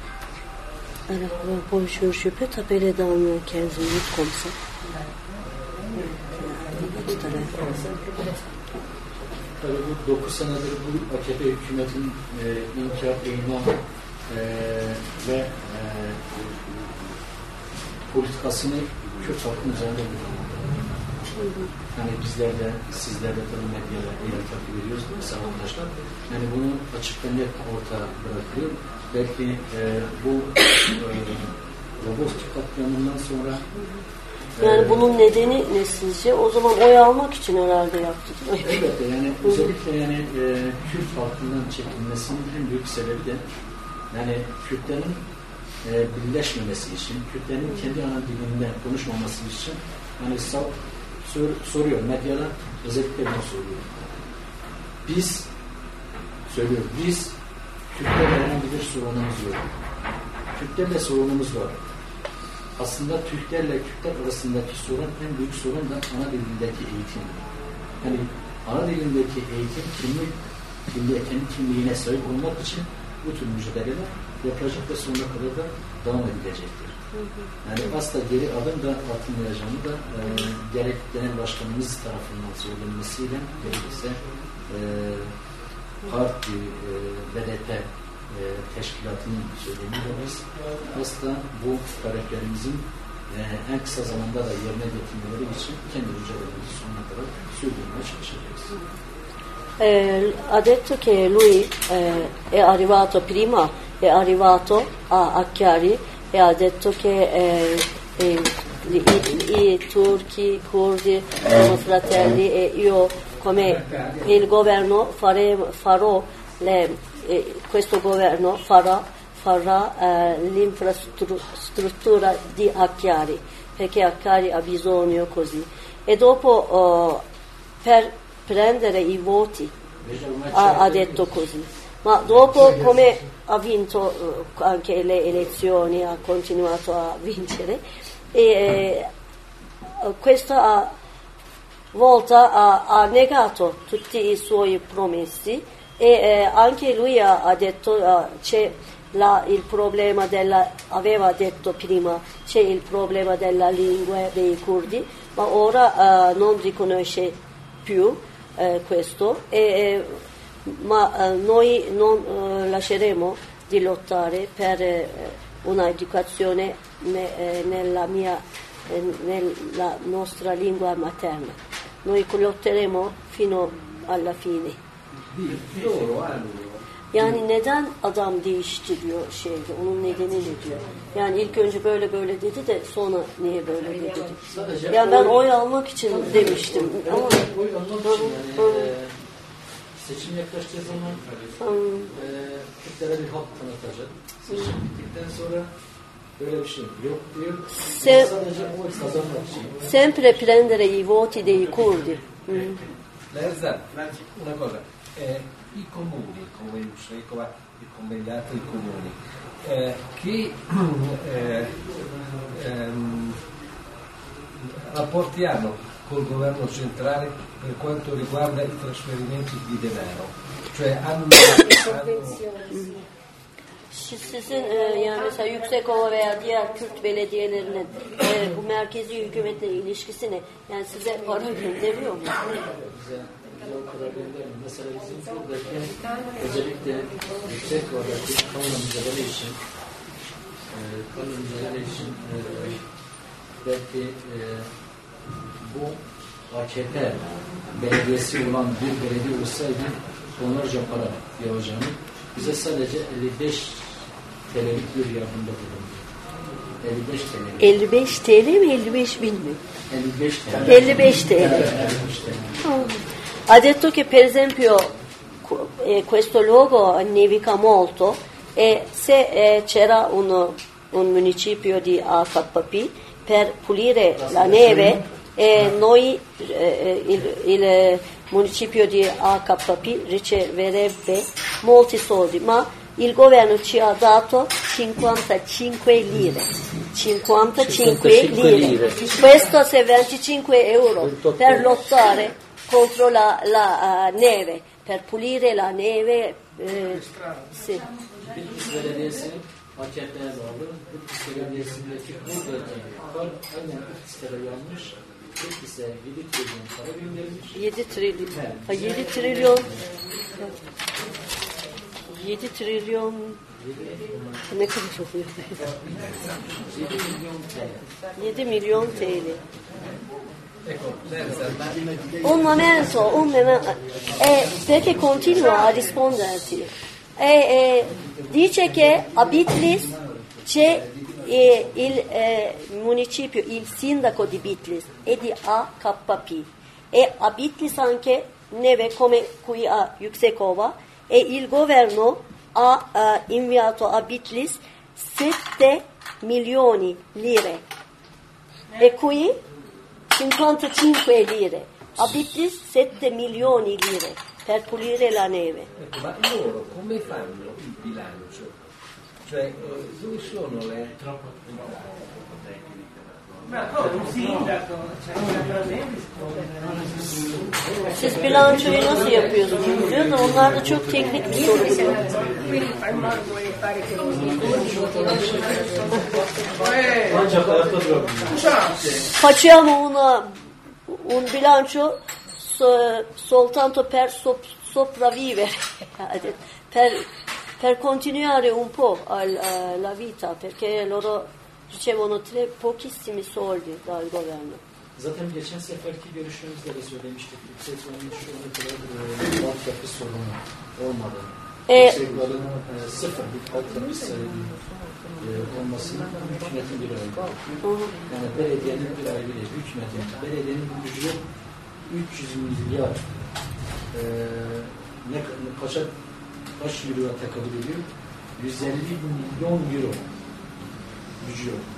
B: Alors, bonjour, je peux t'appeler dans quinze minutes comme ça?
C: Tabii bu dokuz senedir bu A K P hükümetin e, inkar, eylem e, ve e, politikasını Kürt halkın üzerinde bulunuyor. Yani bizler de, sizler de tabii medyada eğer takip ediyoruz mesela arkadaşlar. Yani bunu açıkça net ortaya bırakıyor. Belki e, bu e, robotik katliamından sonra
B: yani e, bunun nedeni ne sizce? O zaman oy almak için herhalde yaptı.
C: Evet yani özellikle yani e, Kürt halkından çekilmesinin en büyük sebebi de yani Kürtlerin e, birleşmemesi için, Kürtlerin kendi ana dilinde konuşmaması için yani sor, sor, soruyor medyada özellikle bunu soruyor. Biz söylüyor biz Kürtlerle herhangi bir sorunumuz yok. Kürtlerle sorunumuz var. aslında Türklerle Kürtler arasındaki sorun, en büyük sorun da ana dilindeki eğitim. Yani ana dilindeki eğitim kimlik, kimliğe, kendi kimliğine sahip olmak için bu tür mücadeleler yapılacak ve sonuna kadar da devam edilecektir. Yani asla geri adım da atılmayacağını da e, gerek genel başkanımız tarafından söylenmesiyle gerekirse e, parti, e, B D P e, teşkilatının söylemiyle biz asla bu taleplerimizin e, en kısa zamanda da yerine getirmeleri için kendi mücadelemizi sonuna kadar sürdürmeye çalışacağız.
B: Eh, ha detto che lui eh, è arrivato prima, è arrivato a, a Chiari e ha detto che eh, eh, i, i, i turchi, i curdi sono fratelli e io come il governo fare, farò le, eh, questo governo farà, farà eh, l'infrastruttura di Chiari, perché Chiari ha bisogno così. E dopo oh, per prendere i voti ha, ha detto così, ma dopo come ha vinto uh, anche le elezioni, ha continuato a vincere e uh, questa volta ha, ha negato tutti i suoi promessi e uh, anche lui ha, ha detto uh, c'è la, il problema della, aveva detto prima c'è il problema della lingua dei curdi, ma ora uh, non riconosce più Eh, questo, e, eh, ma eh, noi non eh, lasceremo di lottare per eh, una educazione ne, eh, nella, mia, eh, nella nostra lingua materna. Noi lotteremo fino alla fine. Yani neden adam değişti diyor şeyde, onun nedeni ne diyor? Yani ilk önce böyle böyle dedi de sonra niye böyle dedi? Yani ben oy almak için demiştim. Ama
C: oy almak için yani e, seçim yaklaştığı zaman e, Kürtlere bir halk tanıtacak. Seçim bittikten sonra böyle bir şey yok diyor.
B: Se,
C: sadece oy kazanmak için.
B: Sempre prendere i voti dei curdi. Mm.
K: Lerza, una cosa. Eh, I comuni, come in Uscecova e come gli altri comuni, eh, che eh, ehm, rapporti hanno col governo centrale per quanto riguarda i trasferimenti di denaro? Cioè hanno... hanno
B: Sizin e, yani mesela Yüksekova veya diğer Kürt belediyelerinin e, bu merkezi hükümetle ilişkisi ne? Yani size para gönderiyor mu?
C: Mesela bizim buradaki özellikle yüksek oradaki kamu mücadele için e, kamu mücadele için e, belki e, bu A K P belediyesi olan bir belediye olsaydı onlarca para yağacağını bize sadece elli beş T L'lik bir yardımda bulundu. elli beş T L.
B: elli beş T L mi elli beş bin mi?
C: elli beş T L.
B: elli beş T L. Ha detto che per esempio eh, questo luogo nevica molto e se eh, c'era un, un municipio di A K P per pulire la neve eh, noi eh, il, il municipio di A K P riceverebbe molti soldi, ma il governo ci ha dato cinquantacinque lire. cinquantacinque lire. Questo è venticinque euro per lottare contro la, la uh, neve, per pulire la neve. Eh, sì.
C: Bitlis Belediyesi A K P'ye bağlı. Bitlis Belediyesi'ndeki buradaki kar aynen Bitlis'e yanmış. Bitlis'e yedi trilyon para göndermiş.
B: yedi trilyon. Ha, yedi trilyon. yedi trilyon. Ne kadar oluyor? yedi milyon T L. Un momento, un momento. Eh, perché continua a risponderti. Eh, eh, dice che a Bitlis c'è eh, il eh, municipio, il sindaco di Bitlis è di A K P e a Bitlis anche neve come qui a Yüksekova e il governo ha eh, inviato a Bitlis sette milioni lire e qui cinquantacinque lire, a Bitlis sette milioni lire per pulire la neve.
K: Ecco, ma loro come fanno il bilancio? Cioè, eh, dove sono le...
J: Troppo, troppo tecnica.
I: Ma poi un sindaco, cioè naturalmente
B: Siz bilançoyu nasıl yapıyorsunuz diyor da onlar da çok teknik bir soru buluyor.
C: Ancak ayakta duramıyor.
B: Facciamo una, un bilancio so, soltanto per sop, sopravvivere, per, per continuare un po' al, uh, la vita, perché loro ricevono tre, pochissimi soldi dal governo.
C: Zaten geçen seferki görüşmemizde de söylemiştik. Sezonun şu ana kadar e, altyapı sorunu olmadı.
B: E,
C: Yükseklerin e, sıfır bir altyapı sayılı e, olmasının hükümetin bir ayı. Yani belediyenin bir ayı değil. Hükümetin, belediyenin gücü üç yüz milyar e, ne, kaça, kaç euroya tekabül ediyor? yüz elli milyon euro gücü yok.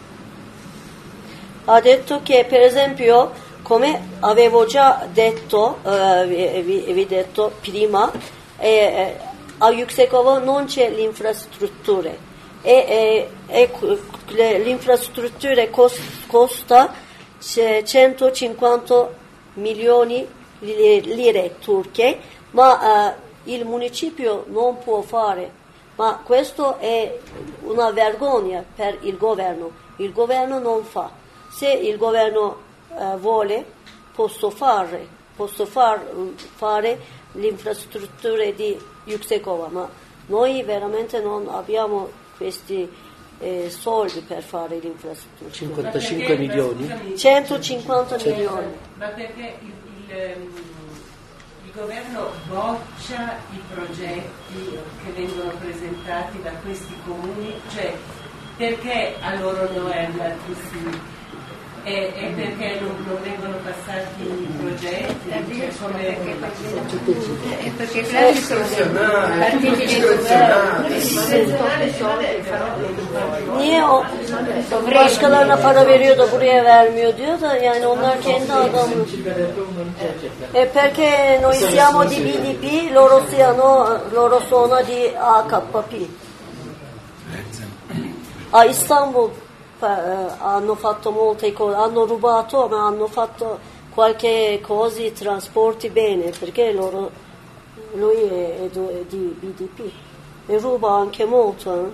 B: Ha detto che per esempio, come avevo già detto, eh, vi, vi detto prima, eh, a Yüksekova non c'è l'infrastruttura e, e, e l'infrastruttura cost, costa centocinquanta milioni lire turche, ma eh, il municipio non può fare. Ma questo è una vergogna per il governo. Il governo non fa. Se il governo uh, vuole, posso fare, posso far, fare l'infrastruttura di Yüksekova, ma noi veramente non abbiamo questi eh, soldi per fare l'infrastruttura.
H: cinquantacinque milioni?
B: centocinquanta milioni.
I: Ma perché il, il, il governo boccia i progetti che vengono presentati da questi comuni? Cioè, perché a loro non è andato sì? E, e perché non, non vengono passati i progetti? Cioè, come...
F: E perché claro sono partiti del governo,
B: Niye o başkalarına para veriyor da buraya vermiyor diyor da yani onlar kendi adamı. E perché noi siamo di B D P, loro siano loro sono di A K P. A İstanbul hanno fatto molte cose, hanno rubato ma hanno fatto qualche cosa, trasporti bene, perché loro, lui è, è di B D P e ruba anche molto. Eh?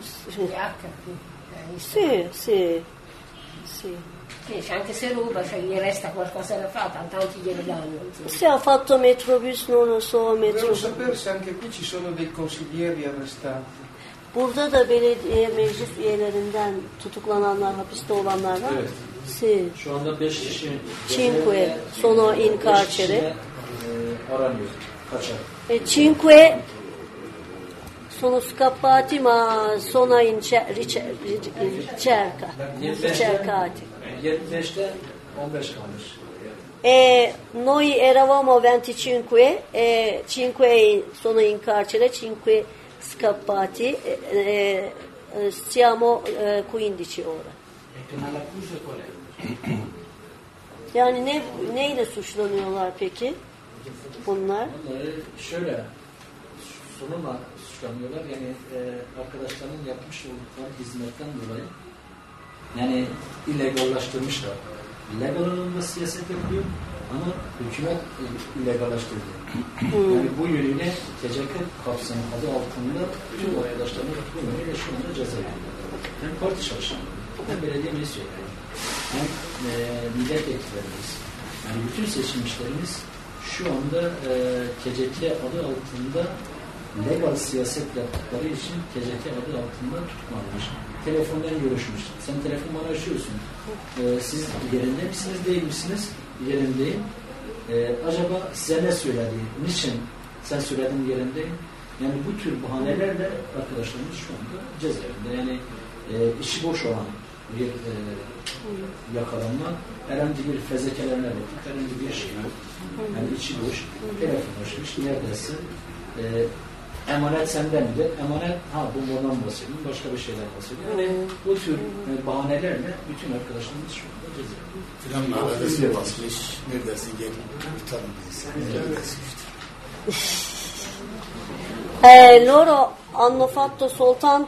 B: Sì, sì, sì.
F: Sì, anche se ruba, se gli resta qualcosa da fare, tanti glielo danno.
B: Se ha fatto Metrobüs, non lo so, Metrobüs.
A: Devo sapere se anche qui ci sono dei consiglieri arrestati.
B: Burada da belediye meclis üyelerinden tutuklananlar, hapiste olanlar var.
C: Evet.
B: Si.
C: Şu anda beş kişi
B: Cinque sono in carcere.
C: E, aranıyor. Kaçak.
B: E cinque sono scappati ma sono in ricerca. Ricercati.
C: yirmi beşte on beş kalmış.
B: E noi eravamo venticinque e cinque sono in carcere, cinque scappati, e, e, siamo e, quindici ora. Yani ne neyle suçlanıyorlar peki bunlar?
C: Bunları şöyle sunumla suçlanıyorlar. Yani e, arkadaşların yapmış oldukları hizmetten dolayı yani illegallaştırmışlar. Legal olanında siyaset yapıyor ama hükümet illegallaştırdı. Hmm. Yani bu yönüyle T C K kapsamı adı altında bütün arkadaşlarını tutuklamıyor ve şu anda ceza veriyor. Hem parti çalışanları, hem belediye meclis üyeleri, hem e, milletvekillerimiz, yani bütün seçilmişlerimiz şu anda e, T C K adı altında legal siyaset yaptıkları için T C K adı altında tutuklanmış. Telefondan görüşmüş. Sen telefon bana açıyorsun. Ee, siz yerinde misiniz, değil misiniz? Yerindeyim. Ee, acaba size ne söyledi? Niçin sen söyledin yerindeyim? Yani bu tür bahanelerle arkadaşlarımız şu anda cezaevinde. Yani e, işi boş olan bir e, yakalanma, herhangi bir fezekelerine bakıp, herhangi bir şey yok. Yani içi boş, telefon açmış, neredesin? E, Emanet senden midir? Emanet, ha bundan bahsediyorum, başka bir şeyler bahsediyorum. Yani bu tür e, bahanelerle bütün arkadaşlarımız şu anda cezaevinde.
E: Filan adresine basmış, neredesin gel, kurtarın neyse.
B: Eh, loro hanno fatto soltanto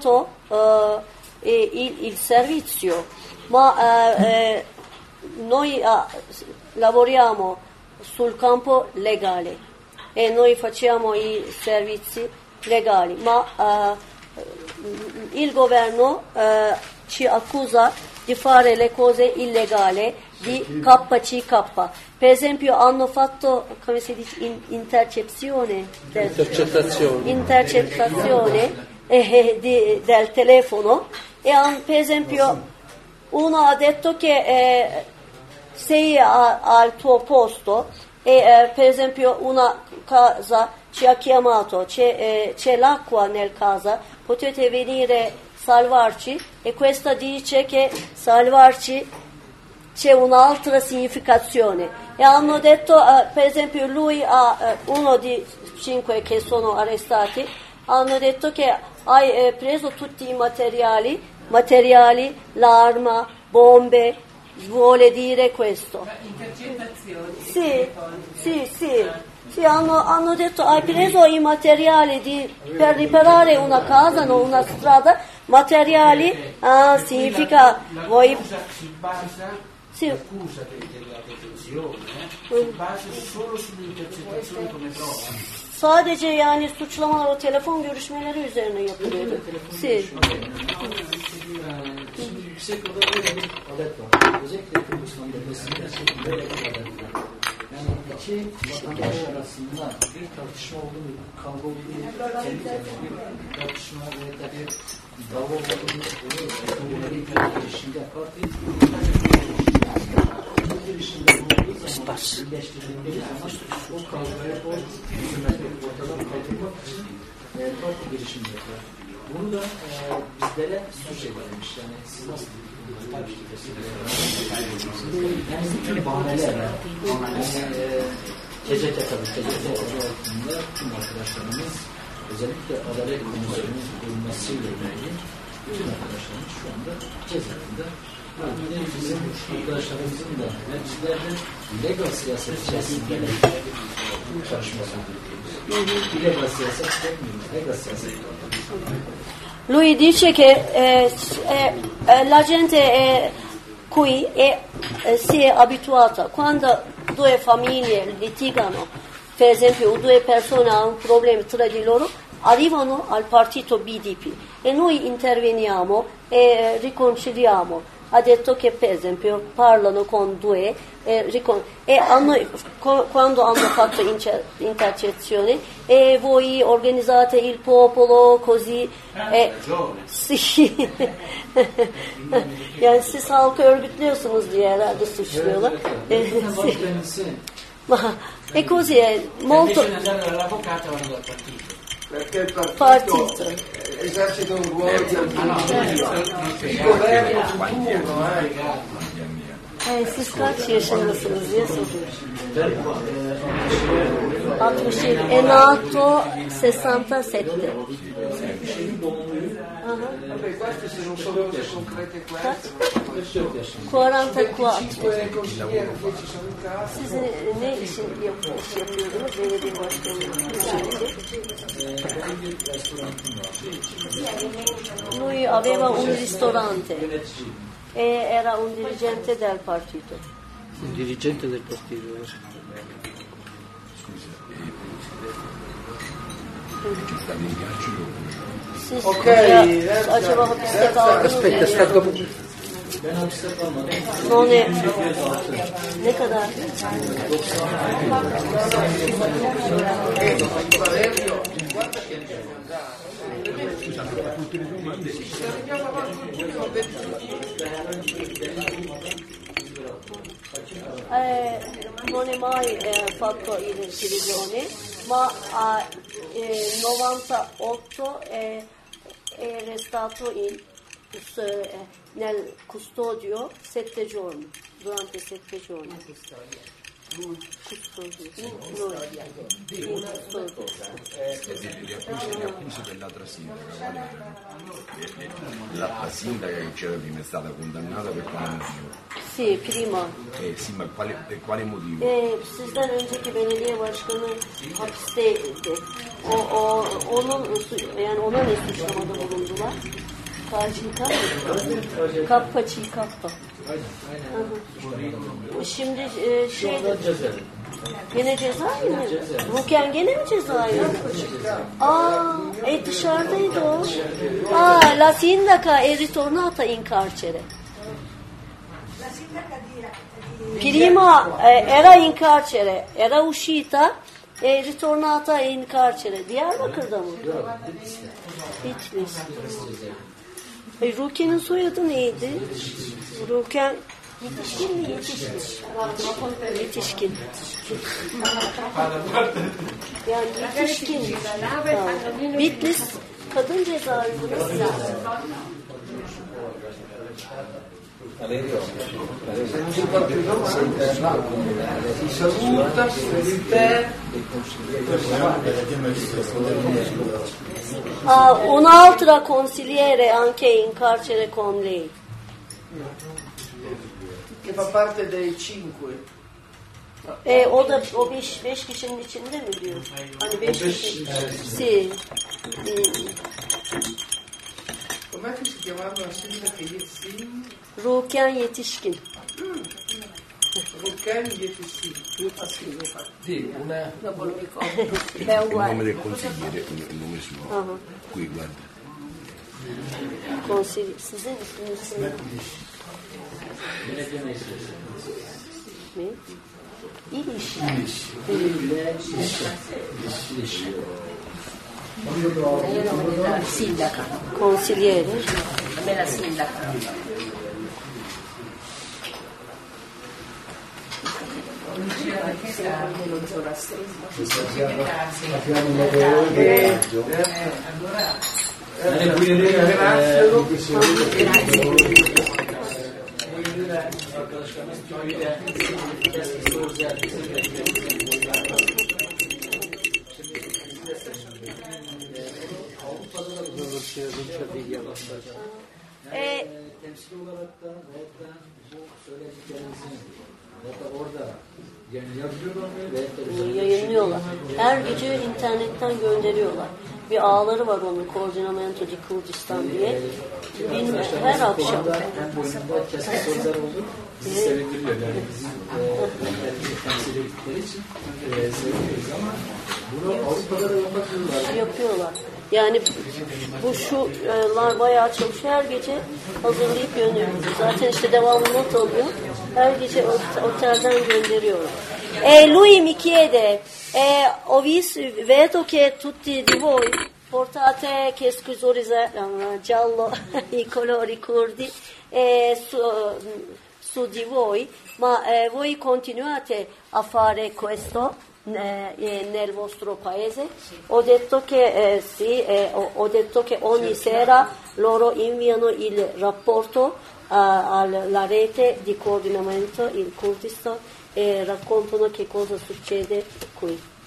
L: eh, il, il servizio, ma eh, noi eh, lavoriamo sul campo legale e noi facciamo i servizi legali, ma eh, il governo eh, ci accusa di fare le cose illegali di K C K. Per esempio hanno fatto, come si dice, in, intercezione del,
H: intercettazione,
L: intercettazione eh, di, del telefono, e han, per esempio uno ha detto che eh, sei a, al tuo posto e eh, per esempio una casa ci ha chiamato, c'è, eh, c'è l'acqua nel casa, potete venire salvarci, e questa dice che salvarci c'è un'altra significazione, e hanno detto eh, per esempio lui ha eh, uno di cinque che sono arrestati, hanno detto che hai eh, preso tutti i materiali materiali, l'arma, bombe, vuole dire questo.
I: Intercettazioni.
L: Sì, sì, sì, sì, hanno, hanno detto hai preso i materiali di, per riparare una casa, no, una strada, materiali, ah, significa vuoi...
J: Si basa,
L: sì.
J: l'accusa della detenzione eh, si basa solo sull'intercettazione come prova.
L: Sadece yani suçlamalar o telefon görüşmeleri üzerine yapılıyordu. Si.
C: Şimdi yüksek odada böyle bir adet var. Özellikle Kırgızistan bölgesinde böyle bir adet var. Yani iki vatandaş arasında bir tartışma olduğunu, kavga olduğunu, kendi kendine bir tartışma veya da bir dava olduğunu, bunu bir girişimde parti bu girişimde olduğu zaman birleştirildiği zaman o kavgaya, o hükümeti ortadan kaldırmak için e, parti girişimde yapar. Bunu da e, bizlere suç edilmiş. Yani siz nasıl yani bütün bahaneler var. Yani e, T C K tabii, T C K altında tüm arkadaşlarımız, özellikle Adalet Komisyonu'nun kurulmasıyla ilgili bütün arkadaşlarımız şu anda cezaevinde. Yine bizim arkadaşlarımızın da ve bizler de legal siyaset içerisinde çalışması yapıyoruz. İllegal siyaset yapmıyoruz, legal siyaset yapıyoruz.
L: Lui dice che eh, eh, la gente eh, qui è, eh, si è abituata quando due famiglie litigano, per esempio due persone hanno un problema tra di loro, arrivano al partito B D P e noi interveniamo e riconciliamo. Ha detto che per esempio parlano con due eh, ricon- e hanno, co- quando hanno fatto inter- intercezione e voi organizzate il popolo così e, sì. Yani siz halkı örgütlüyorsunuz diye herhalde suçluyorlar. Ma è così, è molto
A: perché il partito,
L: partito.
A: esercita un ruolo di, di governo futuro. Eh.
L: E siz kaç yaşındasınız diye soruyor. altmış yedi. E NATO sessantasette.
A: Vabbè, queste se non sono cose concrete queste.
L: quarantaquattro.
A: I consiglieri che ci sono in casa.
L: Siz ne işin yapıyordunuz? Belediye başkanı. Lui aveva un ristorante e era un dirigente del partito.
H: Un dirigente del partito.
L: Siz
A: Ok,
L: ya, acaba hapiste kaldınız mı?
H: Aspetta, aspetta.
C: Ben hapiste kalmadım.
L: Non è... Ne kadar? Eh, non è mai eh, fatto in televisione, ma a eh, novantotto è, è restato in, eh, nel custodio sette giorni, durante sette giorni. Custodio, in Florida, in custodio.
G: Le accuse, le accuse dell'altra sindaca, quali erano? La, la sindaca che c'era prima è stata condannata per quale motivo?
L: Sì, prima.
G: Eh, sì, ma quale, per quale motivo?
L: Ee, sizden önceki belediye başkanı hapisteydi. O, o, onun, yani ona ne suçlamada bulundular? K K Kappa Çi Kappa. Şimdi e, şey gene Cezayir mi? Ruken gene mi Cezayir? Aa, e dışarıdaydı o. Aa, la sindaca è ritornata in carcere. Prima eh, era in carcere, era uscita e ritornata in carcere. Diyarbakır'da mı? Bitlis. E, Ruken'in soyadı neydi? Ruken yetişkin mi? Yetişkin. Yetişkin. Yani yetişkin. Tamam. Bitlis kadın cezaevi burası.
A: Valerio, se non si fa più domande, si saluta, si te.
L: Ah, un'altra consigliere anche in carcere con lei.
A: Che fa parte dei cinque.
L: E o da o beş, beş kişinin içinde mi diyor? Hani beş kişi. Sì.
A: Com'è che si chiamava la sindaca Yetzin?
L: Ruken Yetişkin.
A: Ruken Yetişkin.
K: Sì, una...
F: Dopo lo ricordo.
G: Il nome del consigliere, il nome suo.
L: Aha.
G: Qui guarda.
L: Konsil, sizin isminiz ne? Ne? İliş.
C: İliş.
F: Io non mi dà sindaca.
L: Consigliere.
F: A me la sindaca. Dello zoroastrismo ci sono casi.
L: E,
C: temsil olarak da veyahut da bu söylediklerinizin veyahut da orada yani yazıyorlar mı veyahut da
L: yayınlıyorlar. Her gece internetten gönderiyorlar. Bir ağları var onun, Coordinamento di Kurdistan diye. Bilmem, her akşam.
C: hem boyunda kesin sorular oldu. Bizi sevindiriyor yani bizim temsil ettikleri için sevindiriyoruz ama bunu Avrupa'da da yapabiliyorlar.
L: Yapıyorlar. Yani bu şular bayağı çalışıyor. Her gece hazırlayıp gönderiyoruz. Zaten işte devamlı not alıyor. Her gece otelden gönderiyorlar. E, lui mi chiede, e, ho visto, vedo che tutti di voi portate che scusori giallo i colori curdi e su, su di voi, ma eh, voi continuate a fare questo nel vostro paese? Ho detto che eh, sì, eh, ho, ho detto che ogni sera loro inviano il rapporto uh, alla rete di coordinamento in Kurdistan e raccontano che cosa succede qui.